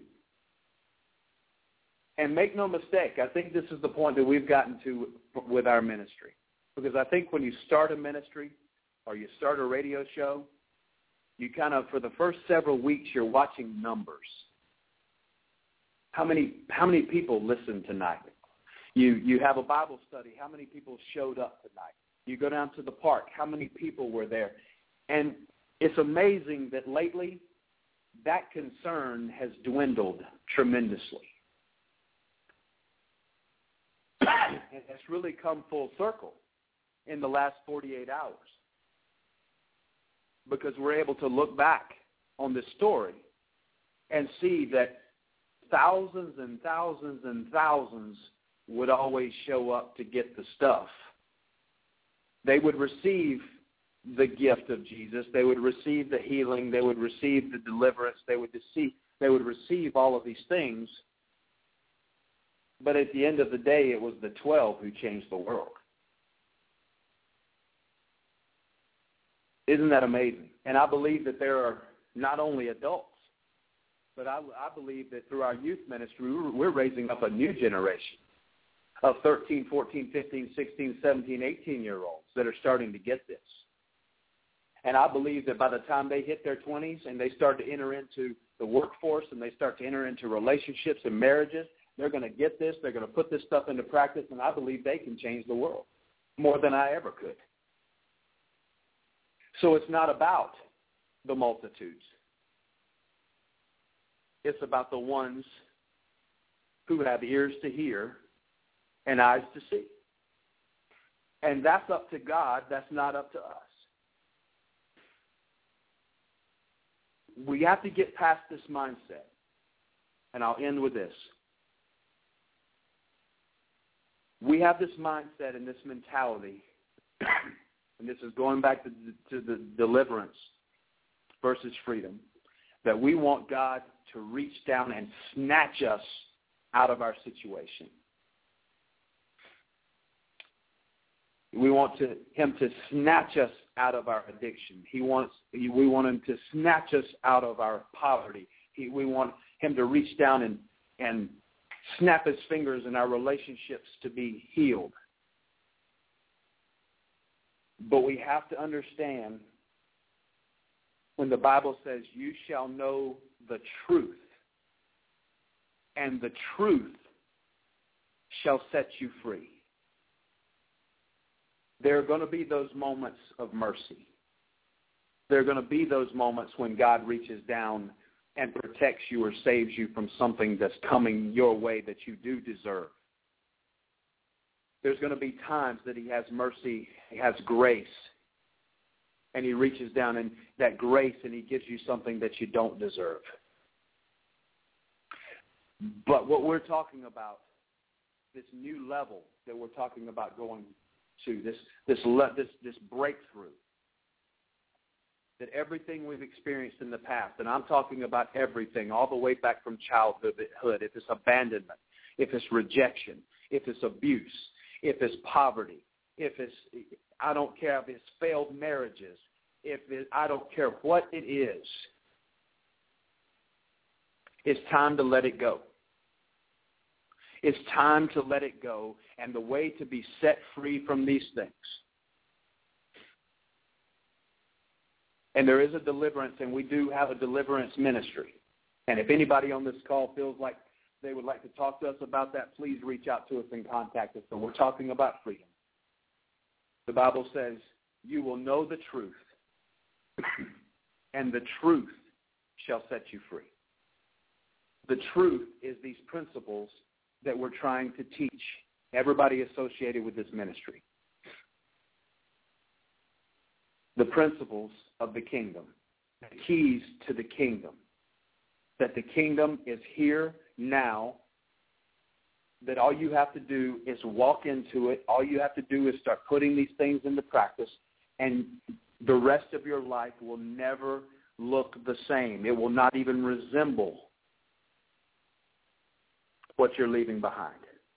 Speaker 5: And make no mistake, I think this is the point that we've gotten to with our ministry. Because I think when you start a ministry or you start a radio show, you kind of, for the first several weeks, you're watching numbers. How many how many people listened tonight? You you have a Bible study. How many people showed up tonight? You go down to the park. How many people were there? And it's amazing that lately that concern has dwindled tremendously. And it's really come full circle in the last forty-eight hours, because we're able to look back on this story and see that thousands and thousands and thousands would always show up to get the stuff. They would receive the gift of Jesus. They would receive the healing. They would receive the deliverance. They would receive, they would receive all of these things. But at the end of the day, it was the twelve who changed the world. Isn't that amazing? And I believe that there are not only adults, but I, I believe that through our youth ministry, we're raising up a new generation of thirteen, fourteen, fifteen, sixteen, seventeen, eighteen-year-olds that are starting to get this. And I believe that by the time they hit their twenties and they start to enter into the workforce and they start to enter into relationships and marriages, they're going to get this, they're going to put this stuff into practice, and I believe they can change the world more than I ever could. So it's not about the multitudes. It's about the ones who have ears to hear and eyes to see. And that's up to God. That's not up to us. We have to get past this mindset. And I'll end with this. We have this mindset and this mentality, and this is going back to, to the deliverance versus freedom, that we want God to reach down and snatch us out of our situation. We want to, him to snatch us out of our addiction. He wants, we want him to snatch us out of our poverty. He, we want him to reach down and, and snap his fingers in our relationships to be healed. But we have to understand when the Bible says, you shall know the truth, and the truth shall set you free. There are going to be those moments of mercy. There are going to be those moments when God reaches down and protects you or saves you from something that's coming your way that you do deserve. There's going to be times that he has mercy, he has grace, and he reaches down in that grace and he gives you something that you don't deserve. But what we're talking about, this new level that we're talking about going to, this this this this breakthrough, that everything we've experienced in the past, and I'm talking about everything, all the way back from childhood, if it's abandonment, if it's rejection, if it's abuse, if it's poverty, if it's, I don't care if it's failed marriages, if it, I don't care what it is, it's time to let it go. It's time to let it go, and the way to be set free from these things. And there is a deliverance, and we do have a deliverance ministry. And if anybody on this call feels like they would like to talk to us about that, please reach out to us and contact us. So we're talking about freedom. The Bible says, you will know the truth, and the truth shall set you free. The truth is these principles that we're trying to teach everybody associated with this ministry. The principles of the kingdom, the keys to the kingdom, that the kingdom is here now, that all you have to do is walk into it. All you have to do is start putting these things into practice, and the rest of your life will never look the same. It will not even resemble what you're leaving behind.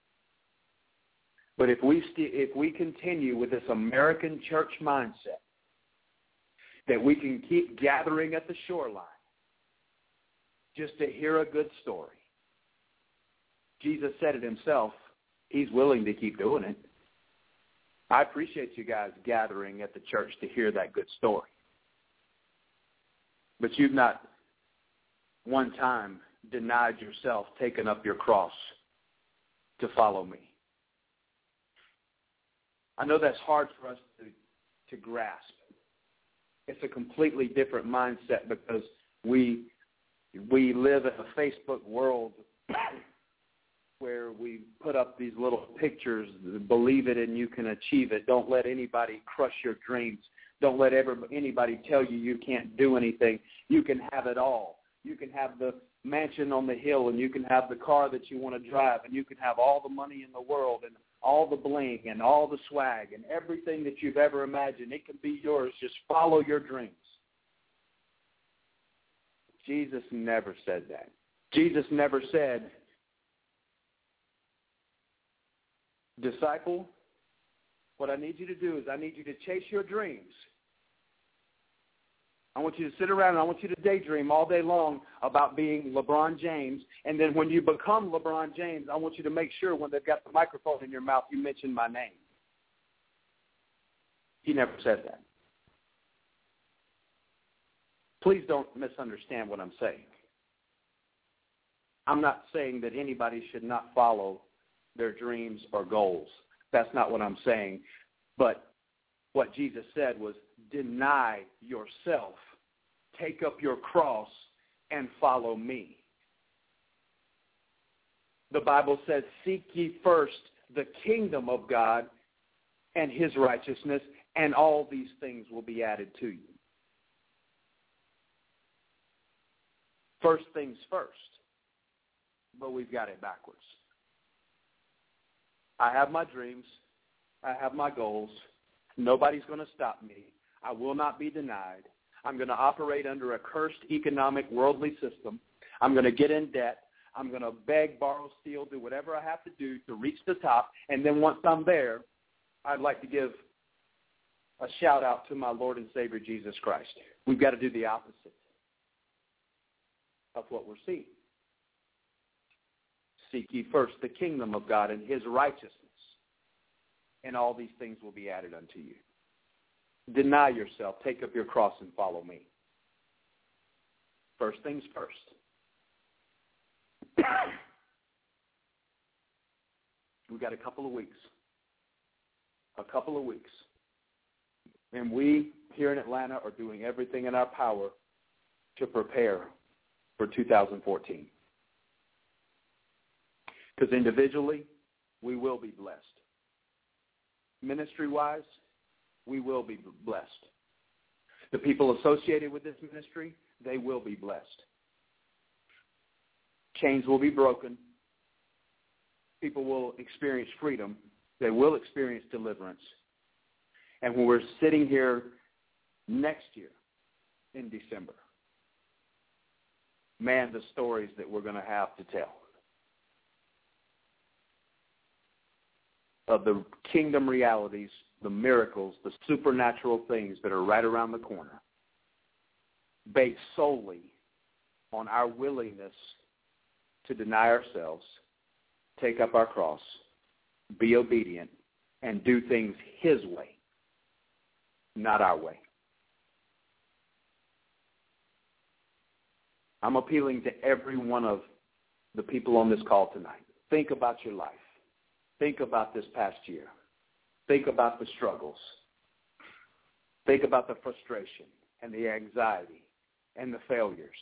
Speaker 5: But if we st- if we continue with this American church mindset, that we can keep gathering at the shoreline just to hear a good story. Jesus said it himself. He's willing to keep doing it. I appreciate you guys gathering at the church to hear that good story. But you've not one time denied yourself, taken up your cross to follow me. I know that's hard for us to, to grasp. It's a completely different mindset because we we live in a Facebook world where we put up these little pictures, believe it and you can achieve it. Don't let anybody crush your dreams. Don't let ever, anybody tell you you can't do anything. You can have it all. You can have the mansion on the hill, and you can have the car that you want to drive, and you can have all the money in the world and all the bling and all the swag and everything that you've ever imagined. It can be yours. Just follow your dreams. Jesus never said that. Jesus never said, disciple, what I need you to do is I need you to chase your dreams. I want you to sit around and I want you to daydream all day long about being LeBron James. And then when you become LeBron James, I want you to make sure when they've got the microphone in your mouth, you mention my name. He never said that. Please don't misunderstand what I'm saying. I'm not saying that anybody should not follow their dreams or goals. That's not what I'm saying. But what Jesus said was, deny yourself, take up your cross, and follow me. The Bible says, seek ye first the kingdom of God and his righteousness, and all these things will be added to you. First things first, but we've got it backwards. I have my dreams. I have my goals. Nobody's going to stop me. I will not be denied. I'm going to operate under a cursed economic, worldly system. I'm going to get in debt. I'm going to beg, borrow, steal, do whatever I have to do to reach the top. And then once I'm there, I'd like to give a shout out to my Lord and Savior, Jesus Christ. We've got to do the opposite of what we're seeing. Seek ye first the kingdom of God and his righteousness, and all these things will be added unto you. Deny yourself, take up your cross, and follow me. First things first. We've got a couple of weeks. A couple of weeks. And we here in Atlanta are doing everything in our power to prepare for two thousand fourteen. Because individually, we will be blessed. Ministry-wise, we will be blessed. The people associated with this ministry, they will be blessed. Chains will be broken. People will experience freedom. They will experience deliverance. And when we're sitting here next year in December, man, the stories that we're going to have to tell of the kingdom realities, the miracles, the supernatural things that are right around the corner, based solely on our willingness to deny ourselves, take up our cross, be obedient, and do things his way, not our way. I'm appealing to every one of the people on this call tonight. Think about your life. Think about this past year. Think about the struggles. Think about the frustration and the anxiety and the failures.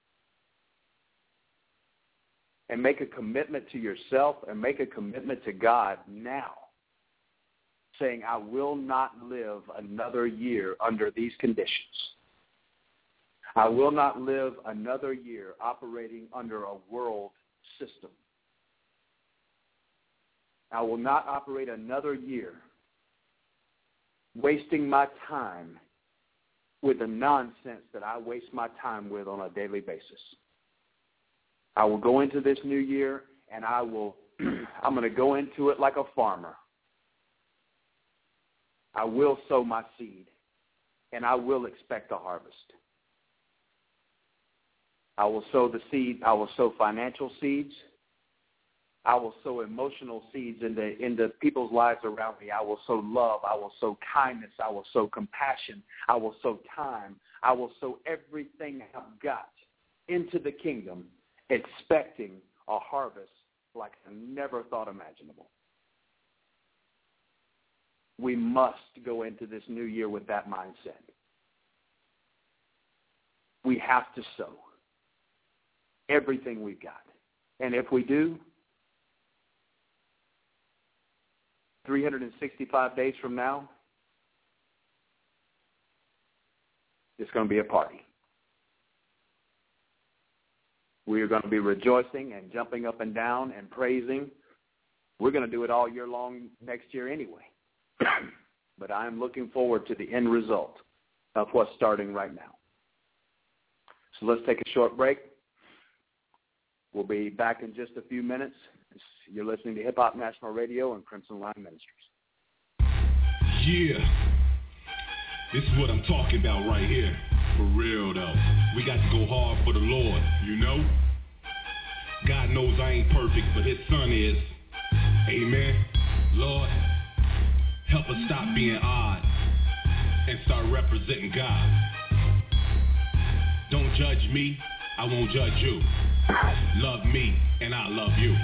Speaker 5: And make a commitment to yourself and make a commitment to God now, saying, I will not live another year under these conditions. I will not live another year operating under a world system. I will not operate another year wasting my time with the nonsense that I waste my time with on a daily basis. I will go into this new year, and I will, I'm going to go into it like a farmer. I will sow my seed, and I will expect a harvest. I will sow the seed. I will sow financial seeds. I will sow emotional seeds into, into people's lives around me. I will sow love. I will sow kindness. I will sow compassion. I will sow time. I will sow everything I've got into the kingdom, expecting a harvest like I never thought imaginable. We must go into this new year with that mindset. We have to sow everything we've got. And if we do, three hundred sixty-five days from now, it's going to be a party. We are going to be rejoicing and jumping up and down and praising. We're going to do it all year long next year anyway. But I am looking forward to the end result of what's starting right now. So let's take a short break. We'll be back in just a few minutes. You're listening to Hip Hop National Radio and Crimson Line Ministries.
Speaker 12: Yeah. This is what I'm talking about right here. For real, though. We got to go hard for the Lord, you know? God knows I ain't perfect, but his son is. Amen. Lord, help us stop being odd and start representing God. Don't judge me, I won't judge you. Love me, and I love you.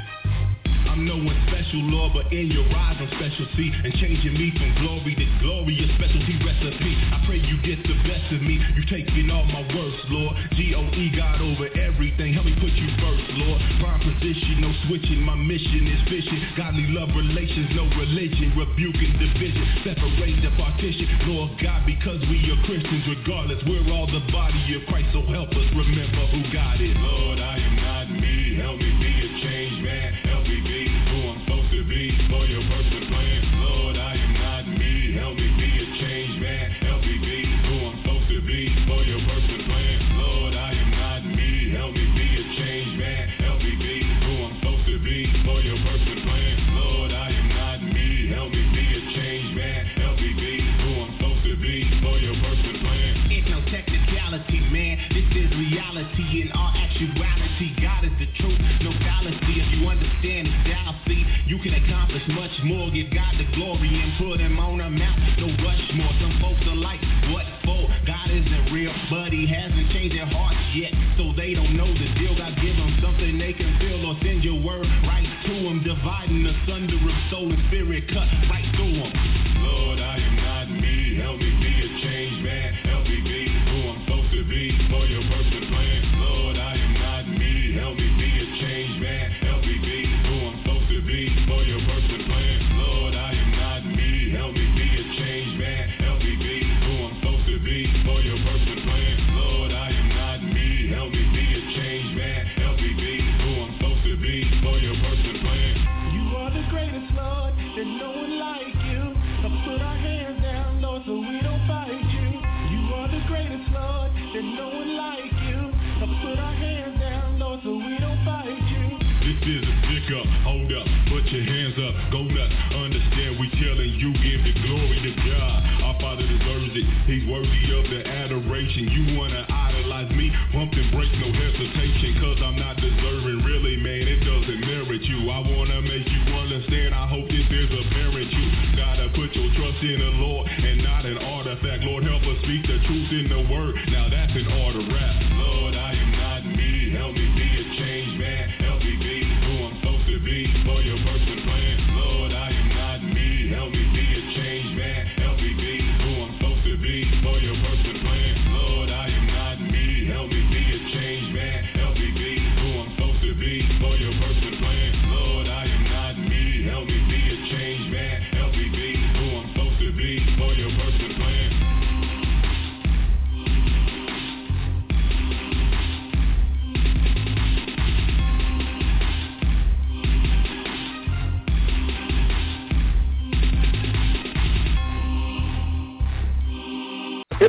Speaker 12: I'm no one special, Lord, but in your eyes I'm special, see, and changing me from glory to glory, a specialty recipe. I pray you get the best of me. You taking all my worst, Lord. G O E, God over everything. Help me put you first, Lord. Prime position, no switching. My mission is fishing. Godly love relations, no religion. Rebuking division, separate the partition. Lord God, because we are Christians, regardless, we're all the body of Christ. So help us remember who God is. Lord, I am not me. Help me be a changed man. Help me be who I'm supposed to be for your perfect plan. Lord, I am not me. Help me be a changed man. Help me be who I'm supposed to be for your perfect plan. Lord, I am not me. Help me be a changed man. Help me be who I'm supposed to be for your perfect plan. Lord, I am not me. Help me be a changed man. Help me be who I'm supposed to be for your perfect plan. It's no technicality, man. This is reality in all actuality. God is the truth, no fallacy. If you understand it, thou see, you can accomplish much more. Give God the glory and put him on a map. No rush more. Some folks are like, what for? God isn't real, but he hasn't changed their hearts yet, so they don't know the deal. God give them something they can feel, or send your word right to them, dividing the thunder of soul and spirit, cut right through them. Lord, I am not me. Help me be a changed man. Help me be who I'm supposed to be for your perfect plan. Lord, I am not me. Help me be a changed man. Help me be who I'm supposed to be for your perfect plan. Lord, I am not me. Help me be a changed man. Help me be who I'm supposed to be for your perfect plan. Lord, I am not me. Help me be a changed man. Help me be who I'm supposed to be for your perfect plan.
Speaker 3: You are the greatest, Lord. There's no one like you. Let's put our hands down, Lord, so we don't fight you. You are the greatest, Lord. There's no one like you. Let's put our hands down, Lord, so we don't fight you.
Speaker 12: This is a stick up, hold up, put your hands up, go nuts, understand we telling you, give the glory to God. Our Father deserves it, he's worthy of the adoration. You wanna idolize me, pump and break, no hesitation, cause I'm not deserving, really man, it doesn't merit you. I wanna make you understand, I hope this is apparent. You gotta put your trust in the Lord and not an artifact. Lord, help us speak the truth in the word, now that's an order rap. Lord, I am not me, help me be a changed man, help me be who I'm supposed to be for your perfect plan. Lord, I am not me. Help me be a changed man. Help me be who I'm supposed to be for your perfect plan. Lord, I am not me. Help me be a changed man. Help me be who I'm supposed to be for your perfect plan. Lord, I am not me. Help me be a changed man. Help me be who I'm supposed to be for your perfect plan.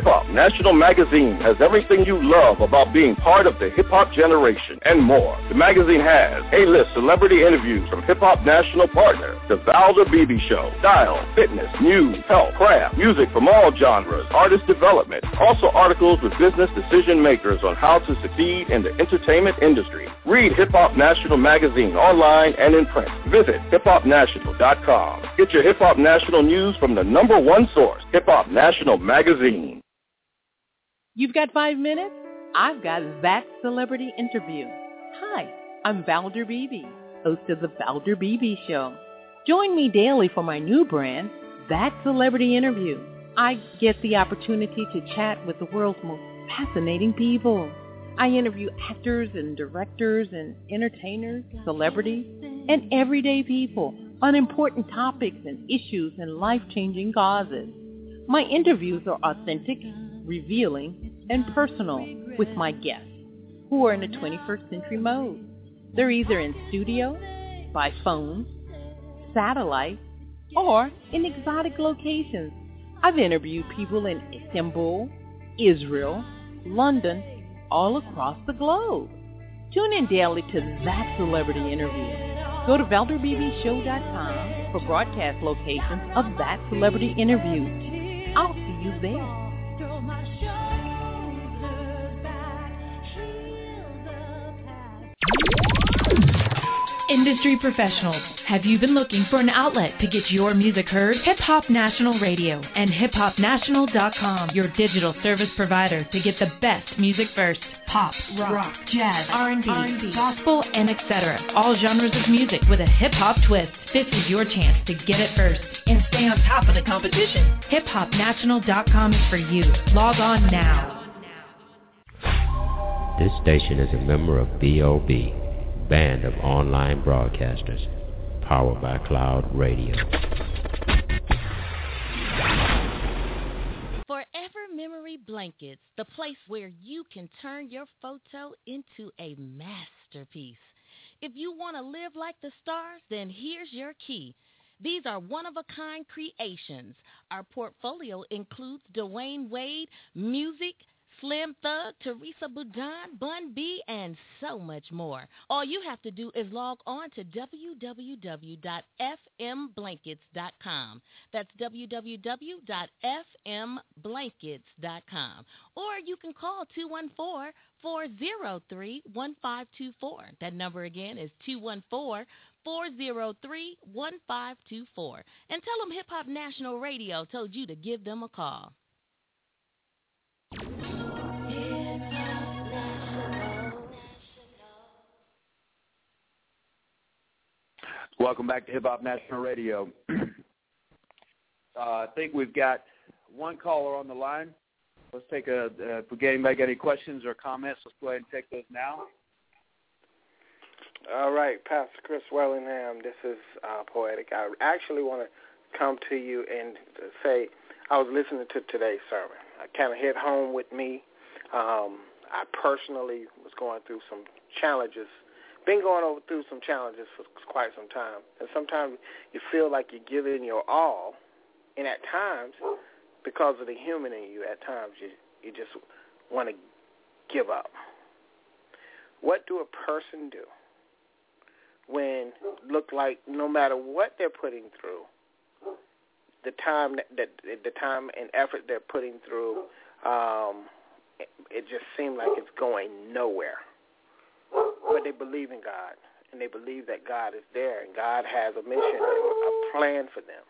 Speaker 13: Hip Hop National Magazine has everything you love about being part of the hip-hop generation and more. The magazine has A-list celebrity interviews from Hip Hop National partner, The Valder Beebe Show, style, fitness, news, health, craft, music from all genres, artist development. Also articles with business decision makers on how to succeed in the entertainment industry. Read Hip Hop National Magazine online and in print. Visit hip hop national dot com. Get your Hip Hop National news from the number one source, Hip Hop National Magazine.
Speaker 14: You've got five minutes? I've got that celebrity interview. Hi, I'm Valder Beebe, host of The Valder Beebe Show. Join me daily for my new brand, That Celebrity Interview. I get the opportunity to chat with the world's most fascinating people. I interview actors and directors and entertainers, celebrities, and everyday people on important topics and issues and life-changing causes. My interviews are authentic, revealing, and personal with my guests, who are in a twenty-first century mode. They're either in studio, by phone, satellite, or in exotic locations. I've interviewed people in Istanbul, Israel, London, all across the globe. Tune in daily to That Celebrity Interview. Go to valder beebe show dot com for broadcast locations of That Celebrity Interview. I'll see you there.
Speaker 15: Industry professionals, have you been looking for an outlet to get your music heard? Hip Hop National Radio and hip hop national dot com, your digital service provider to get the best music first. Pop, rock, rock jazz, R and B, R and B, gospel, and et cetera. All genres of music with a hip-hop twist. This is your chance to get it first and stay on top of the competition. hip hop national dot com is for you. Log on now.
Speaker 11: This station is a member of B O B, Band of Online Broadcasters, powered by Cloud Radio.
Speaker 8: Forever Memory Blankets, the place where you can turn your photo into a masterpiece. If you want to live like the stars, then here's your key. These are one-of-a-kind creations. Our portfolio includes Dwayne Wade, music, Slim Thug, Teresa Budon, Bun B, and so much more. All you have to do is log on to w w w dot f m blankets dot com. That's w w w dot f m blankets dot com. Or you can call two one four, four zero three, one five two four. That number again is two one four, four zero three, one five two four. And tell them Hip Hop National Radio told you to give them a call.
Speaker 5: Welcome back to Hip Hop National Radio. uh, I think we've got one caller on the line. Let's take a, uh, if we get anybody got any questions or comments, let's go ahead and take those now.
Speaker 16: All right, Pastor Chris Wellingham, this is uh, Poetic. I actually want to come to you and say I was listening to today's sermon. It kind of hit home with me. Um, I personally was going through some challenges Been going over through some challenges for quite some time, and sometimes you feel like you're giving your all, and at times, because of the human in you, at times you, you just want to give up. What do a person do when look like no matter what they're putting through, the time that, that the time and effort they're putting through, um, it, it just seems like it's going nowhere? But they believe in God, and they believe that God is there, and God has a mission and a plan for them.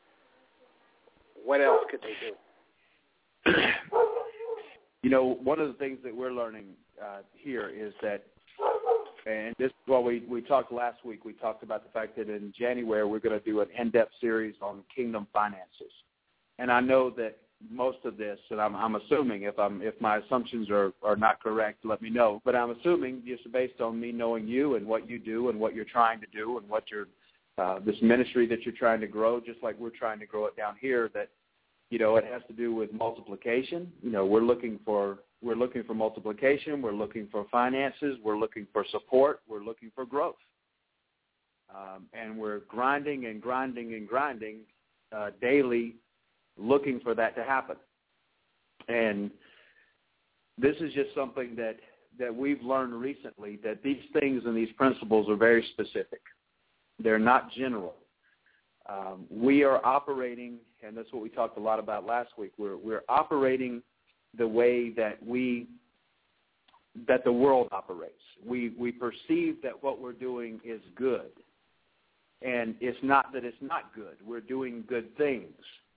Speaker 16: What else could they do?
Speaker 5: You know, one of the things that we're learning uh, here is that, and this, well, we, we talked last week, we talked about the fact that in January we're going to do an in-depth series on kingdom finances. And I know that most of this, and I'm, I'm assuming if I'm if my assumptions are, are not correct, let me know. But I'm assuming just based on me knowing you and what you do and what you're trying to do and what you're uh, this ministry that you're trying to grow, just like we're trying to grow it down here, that you know it has to do with multiplication. You know, we're looking for we're looking for multiplication. We're looking for finances. We're looking for support. We're looking for growth, um, and we're grinding and grinding and grinding uh, daily, looking for that to happen. And this is just something that, that we've learned recently, that these things and these principles are very specific. They're not general. Um, we are operating, and that's what we talked a lot about last week, we're, we're operating the way that we that the world operates. We we perceive that what we're doing is good. And it's not that it's not good. We're doing good things.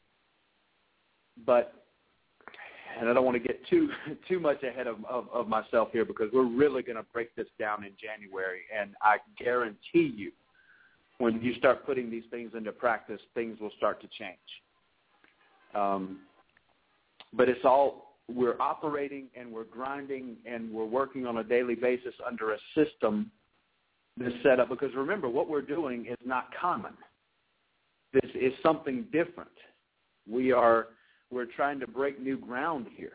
Speaker 5: But, and I don't want to get too too much ahead of, of, of myself here, because we're really going to break this down in January. And I guarantee you, when you start putting these things into practice, things will start to change. Um, but it's all, we're operating and we're grinding and we're working on a daily basis under a system that's set up. Because remember, what we're doing is not common. This is something different. We are, we're trying to break new ground here.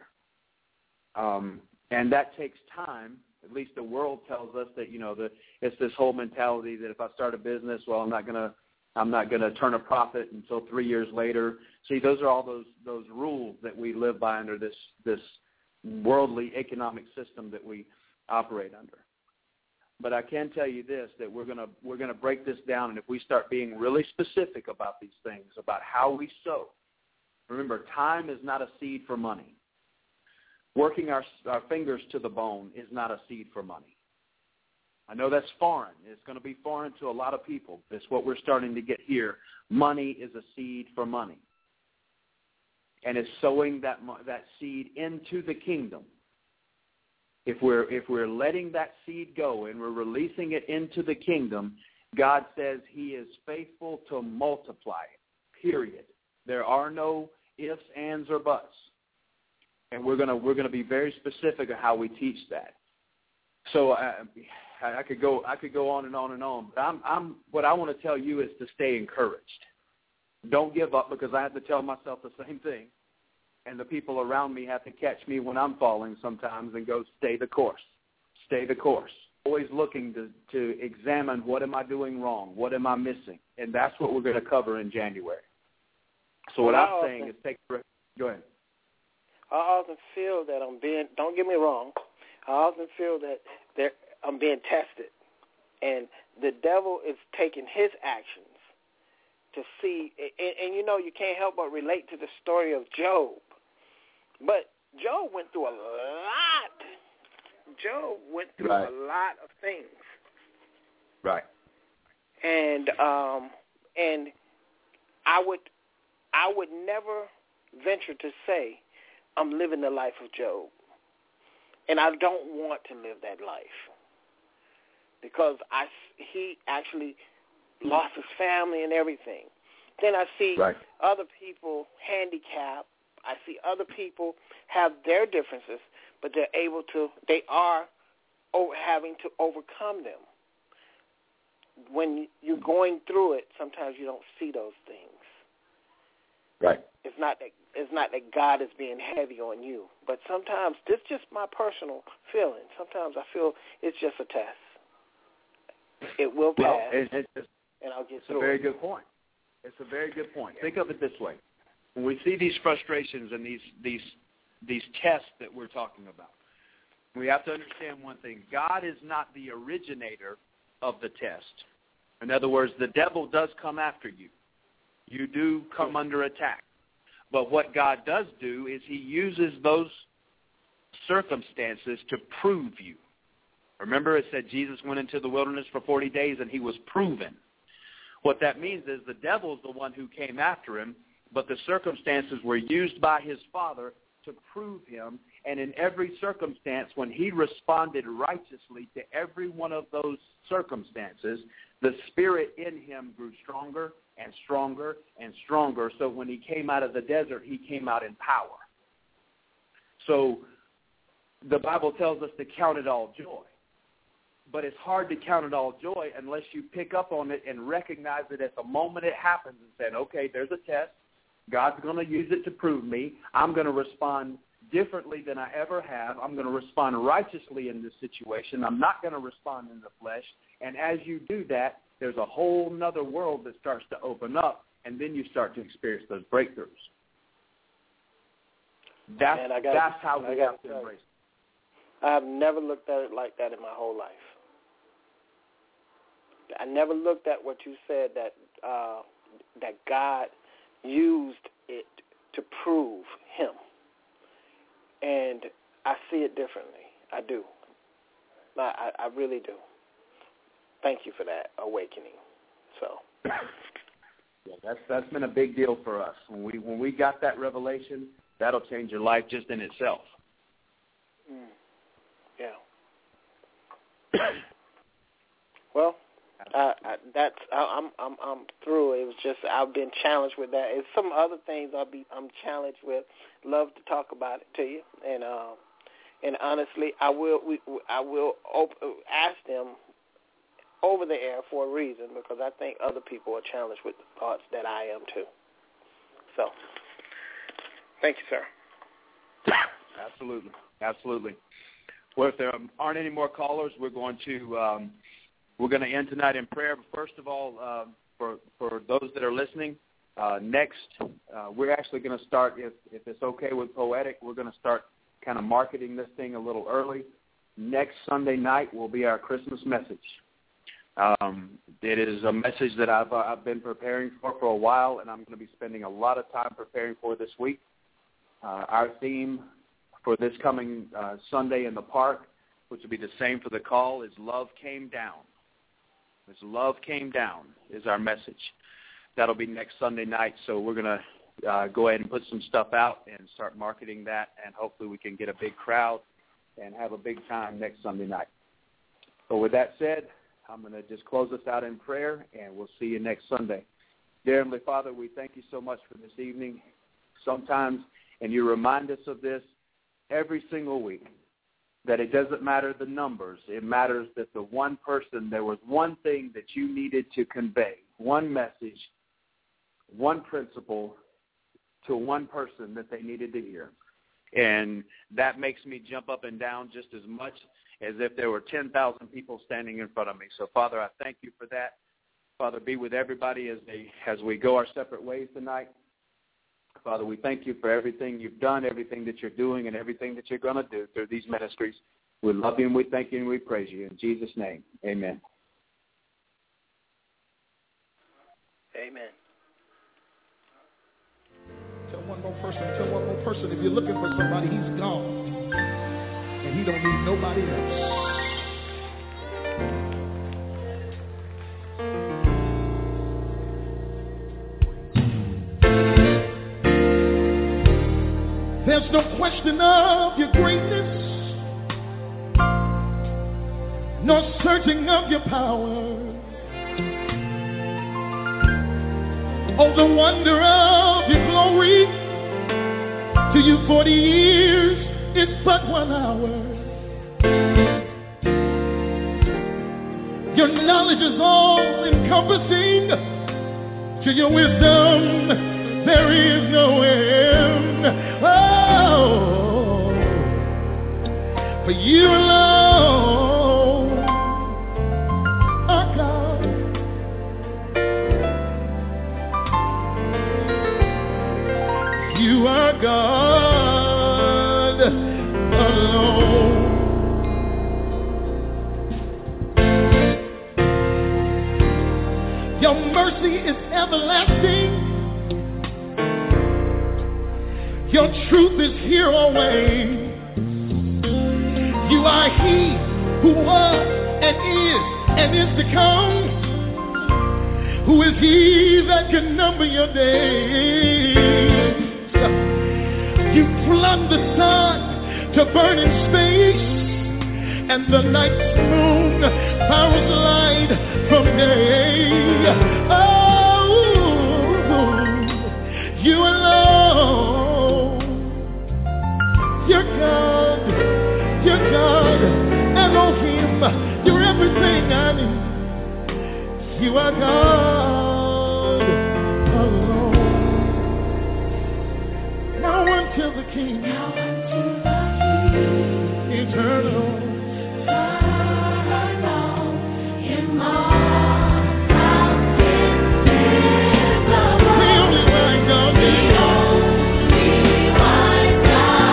Speaker 5: Um, and that takes time. At least the world tells us that, you know, the, it's this whole mentality that if I start a business, well, I'm not going to, I'm not going to turn a profit until three years later. See, those are all those those rules that we live by under this this worldly economic system that we operate under. But I can tell you this, that we're gonna we're gonna break this down, and if we start being really specific about these things, about how we sow. Remember, time is not a seed for money. Working our our fingers to the bone is not a seed for money. I know that's foreign. It's going to be foreign to a lot of people. That's what we're starting to get here. Money is a seed for money. And it's sowing that that seed into the kingdom. If we're if we're letting that seed go and we're releasing it into the kingdom, God says he is faithful to multiply it, period. There are no ifs, ands, or buts. And we're going to we're going to be very specific of how we teach that. So uh, I could go I could go on and on and on. But I'm I'm what I want to tell you is to stay encouraged. Don't give up, because I have to tell myself the same thing. And the people around me have to catch me when I'm falling sometimes and go, stay the course. Stay the course. Always looking to, to examine, what am I doing wrong? What am I missing? And that's what we're going to cover in January. So what I'm saying is take – go ahead.
Speaker 16: I often feel that I'm being – don't get me wrong. I often feel that there, I'm being tested. And the devil is taking his actions to see, and, and you know, you can't help but relate to the story of Job. But Job went through a lot. Job went through right. a lot of things.
Speaker 5: Right.
Speaker 16: And um, and I would I would never venture to say I'm living the life of Job. And I don't want to live that life, because I, he actually lost his family and everything. Then I see right. other people handicapped. I see other people have their differences, but they're able to, they are over, having to overcome them. When you're going through it, sometimes you don't see those things.
Speaker 5: Right.
Speaker 16: It's not that it's not that God is being heavy on you, but sometimes, this is just my personal feeling. Sometimes I feel it's just a test. It will pass,
Speaker 5: well, it, it, it's,
Speaker 16: and I'll get
Speaker 5: it's
Speaker 16: through
Speaker 5: a very
Speaker 16: it.
Speaker 5: good point. It's a very good point. Think of it this way. When we see these frustrations and these these these tests that we're talking about, we have to understand one thing. God is not the originator of the test. In other words, the devil does come after you. You do come under attack. But what God does do is he uses those circumstances to prove you. Remember, it said Jesus went into the wilderness for forty days and he was proven. What that means is the devil's the one who came after him, but the circumstances were used by his Father to prove him. And in every circumstance, when he responded righteously to every one of those circumstances, the spirit in him grew stronger and stronger and stronger. So when he came out of the desert, he came out in power. So the Bible tells us to count it all joy. But it's hard to count it all joy unless you pick up on it and recognize it at the moment it happens and say, okay, there's a test. God's going to use it to prove me. I'm going to respond differently than I ever have. I'm going to respond righteously in this situation. I'm not going to respond in the flesh. And as you do that, there's a whole nother world that starts to open up, and then you start to experience those breakthroughs. That's,
Speaker 16: and I got,
Speaker 5: that's how we
Speaker 16: I got
Speaker 5: have to embrace it.
Speaker 16: I've never looked at it like that in my whole life. I never looked at what you said, that uh, that God used it to prove him. And I see it differently. I do. I, I really do. Thank you for that awakening. So,
Speaker 5: yeah, that's that's been a big deal for us. When we when we got that revelation, that'll change your life just in itself.
Speaker 16: Mm. Yeah. Well, uh, I, that's I, I'm I'm I'm through. It was just I've been challenged with that. It's some other things I'll be I'm challenged with. Love to talk about it to you, and uh, and honestly, I will we, I will op- ask them over the air for a reason, because I think other people are challenged with the thoughts that I am too. So, thank you, sir.
Speaker 5: Absolutely, absolutely. Well, if there aren't any more callers, we're going to um, we're going to end tonight in prayer. But first of all, uh, for for those that are listening, uh, next uh, we're actually going to start, if if it's okay with Poetic, we're going to start kind of marketing this thing a little early. Next Sunday night will be our Christmas message. Um, it is a message that I've uh, I've been preparing for for a while, and I'm going to be spending a lot of time preparing for this week. Uh, our theme for this coming uh, Sunday in the park, which will be the same for the call, is Love Came Down. This Love Came Down is our message. That'll be next Sunday night, so we're going to uh, go ahead and put some stuff out and start marketing that, and hopefully we can get a big crowd and have a big time next Sunday night. So with that said, I'm going to just close us out in prayer, and we'll see you next Sunday. Dear Heavenly Father, we thank you so much for this evening. Sometimes, and you remind us of this every single week, that it doesn't matter the numbers. It matters that the one person, there was one thing that you needed to convey, one message, one principle to one person that they needed to hear. And that makes me jump up and down just as much as if there were ten thousand people standing in front of me. So, Father, I thank you for that. Father, be with everybody as they as we go our separate ways tonight. Father, we thank you for everything you've done, everything that you're doing, and everything that you're going to do through these ministries. We love you and we thank you and we praise you. In Jesus' name, amen.
Speaker 16: Amen.
Speaker 17: Tell one more person, tell one more person, if you're looking for somebody, he's gone. And he don't need nobody else. There's no question of your greatness, no searching of your power. Oh, the wonder of your glory. To you forty years, it's but one hour. Your knowledge is all encompassing. To your wisdom, there is no end. Oh, for you alone are God. You are God alone. Your mercy is everlasting. Your truth is here always. You are he who was and is and is to come. Who is he that can number your days? You flung the sun to burn in space, and the night's moon powers light from day. Oh, you alone. You're God, you're God, Elohim, you're everything I need. You are God alone. Now unto the King, now unto the King, eternal, eternal, immortal, invisible, the only wise God, the only wise God.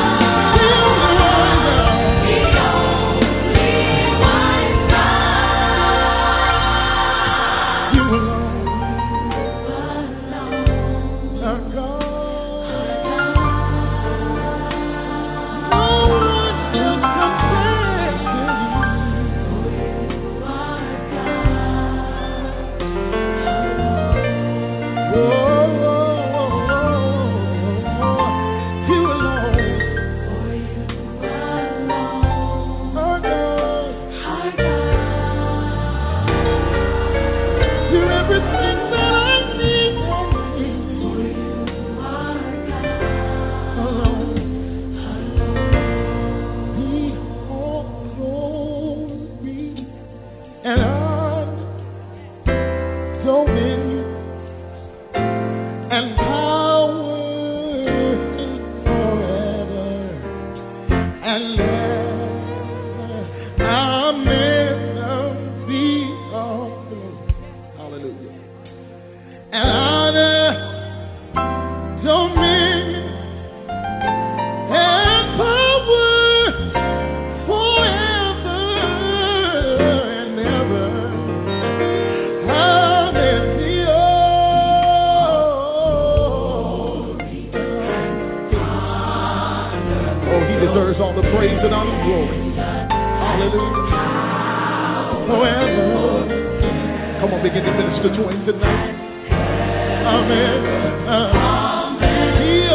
Speaker 17: deserves all the praise and all the glory. Hallelujah. Forever. Come on, begin to minister to him tonight. Amen. Amen. He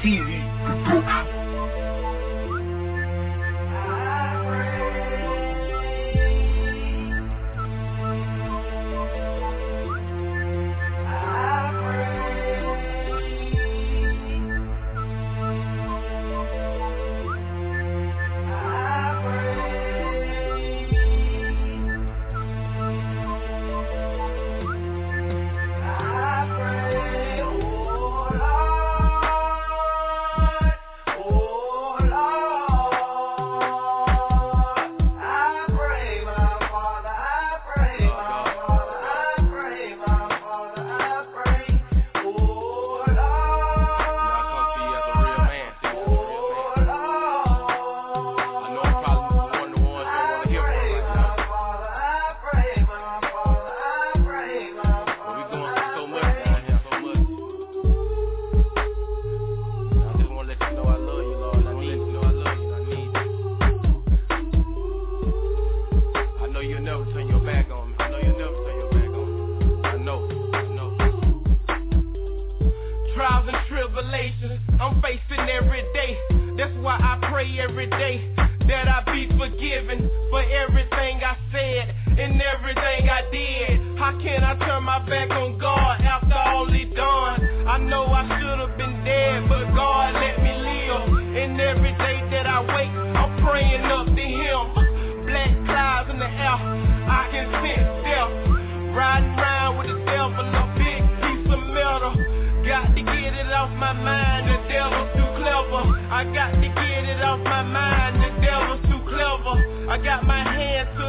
Speaker 18: T V.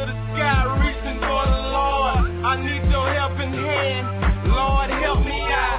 Speaker 3: I need your helping hand. Lord, help me out.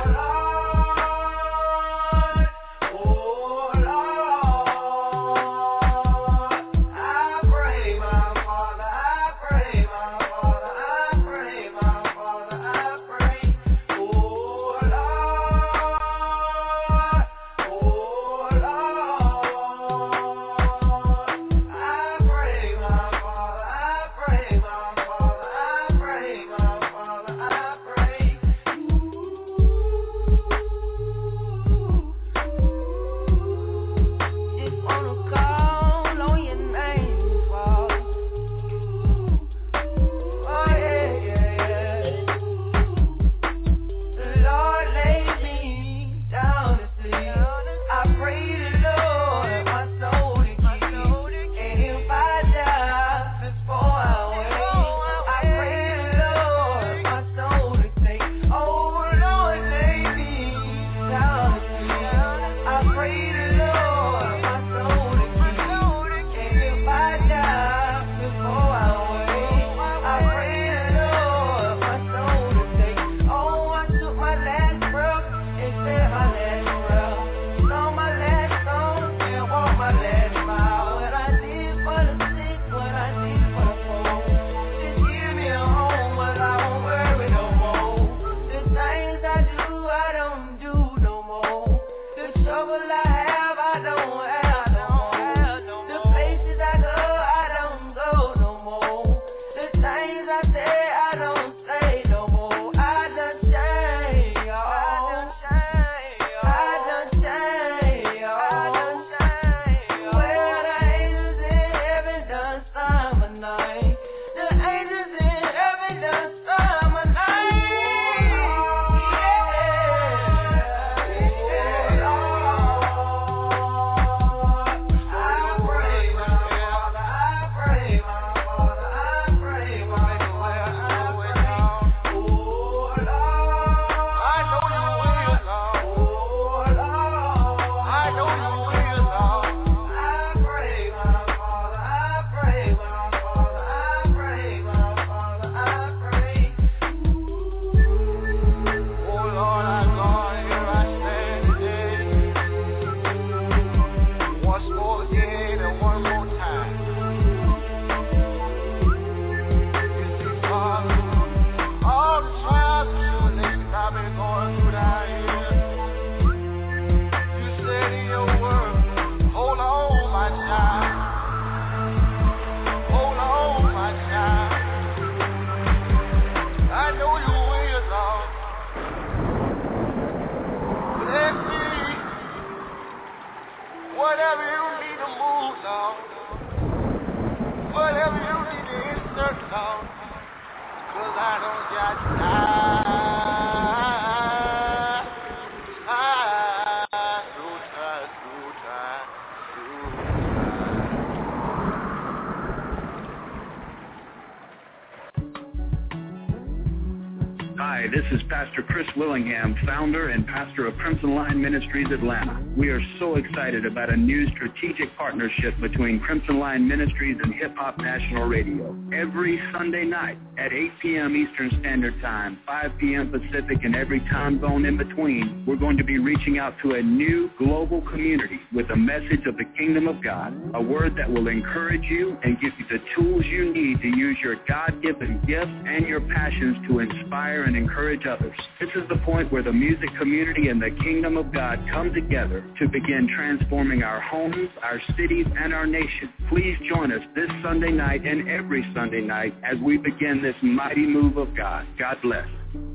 Speaker 9: this is Pastor Chris Willingham, founder and pastor of Crimson Line Ministries Atlanta. We are so excited about a new strategic partnership between Crimson Line Ministries and Hip Hop National Radio. Every Sunday night at eight p.m. Eastern Standard Time, five p.m. Pacific, and every time zone in between, we're going to be reaching out to a new global community with a message of the kingdom of God, a word that will encourage you and give you the tools you need to use your God-given gifts and your passions to inspire and encourage others. This is the point where the music community and the kingdom of God come together to begin transforming our homes, our cities, and our nation. Please join us this Sunday night and every Sunday night as we begin this mighty move of God. God bless.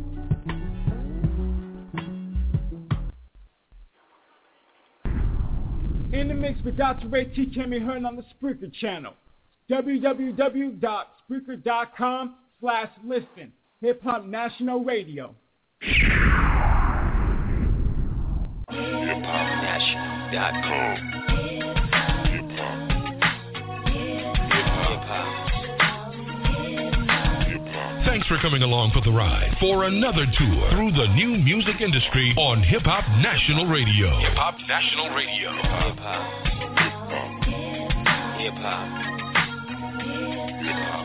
Speaker 10: In the mix with Doctor Ray T can be heard on the Spreaker channel. www.spreaker.com slash listen. Hip Hop National Radio.
Speaker 18: hip hop national dot com. Hip hop. Hip hop.
Speaker 2: Thanks for coming along for the ride for another tour through the new music industry on Hip Hop National Radio. Hip Hop National Radio.
Speaker 18: Hip hop. Hip hop. Hip hop. Hip hop.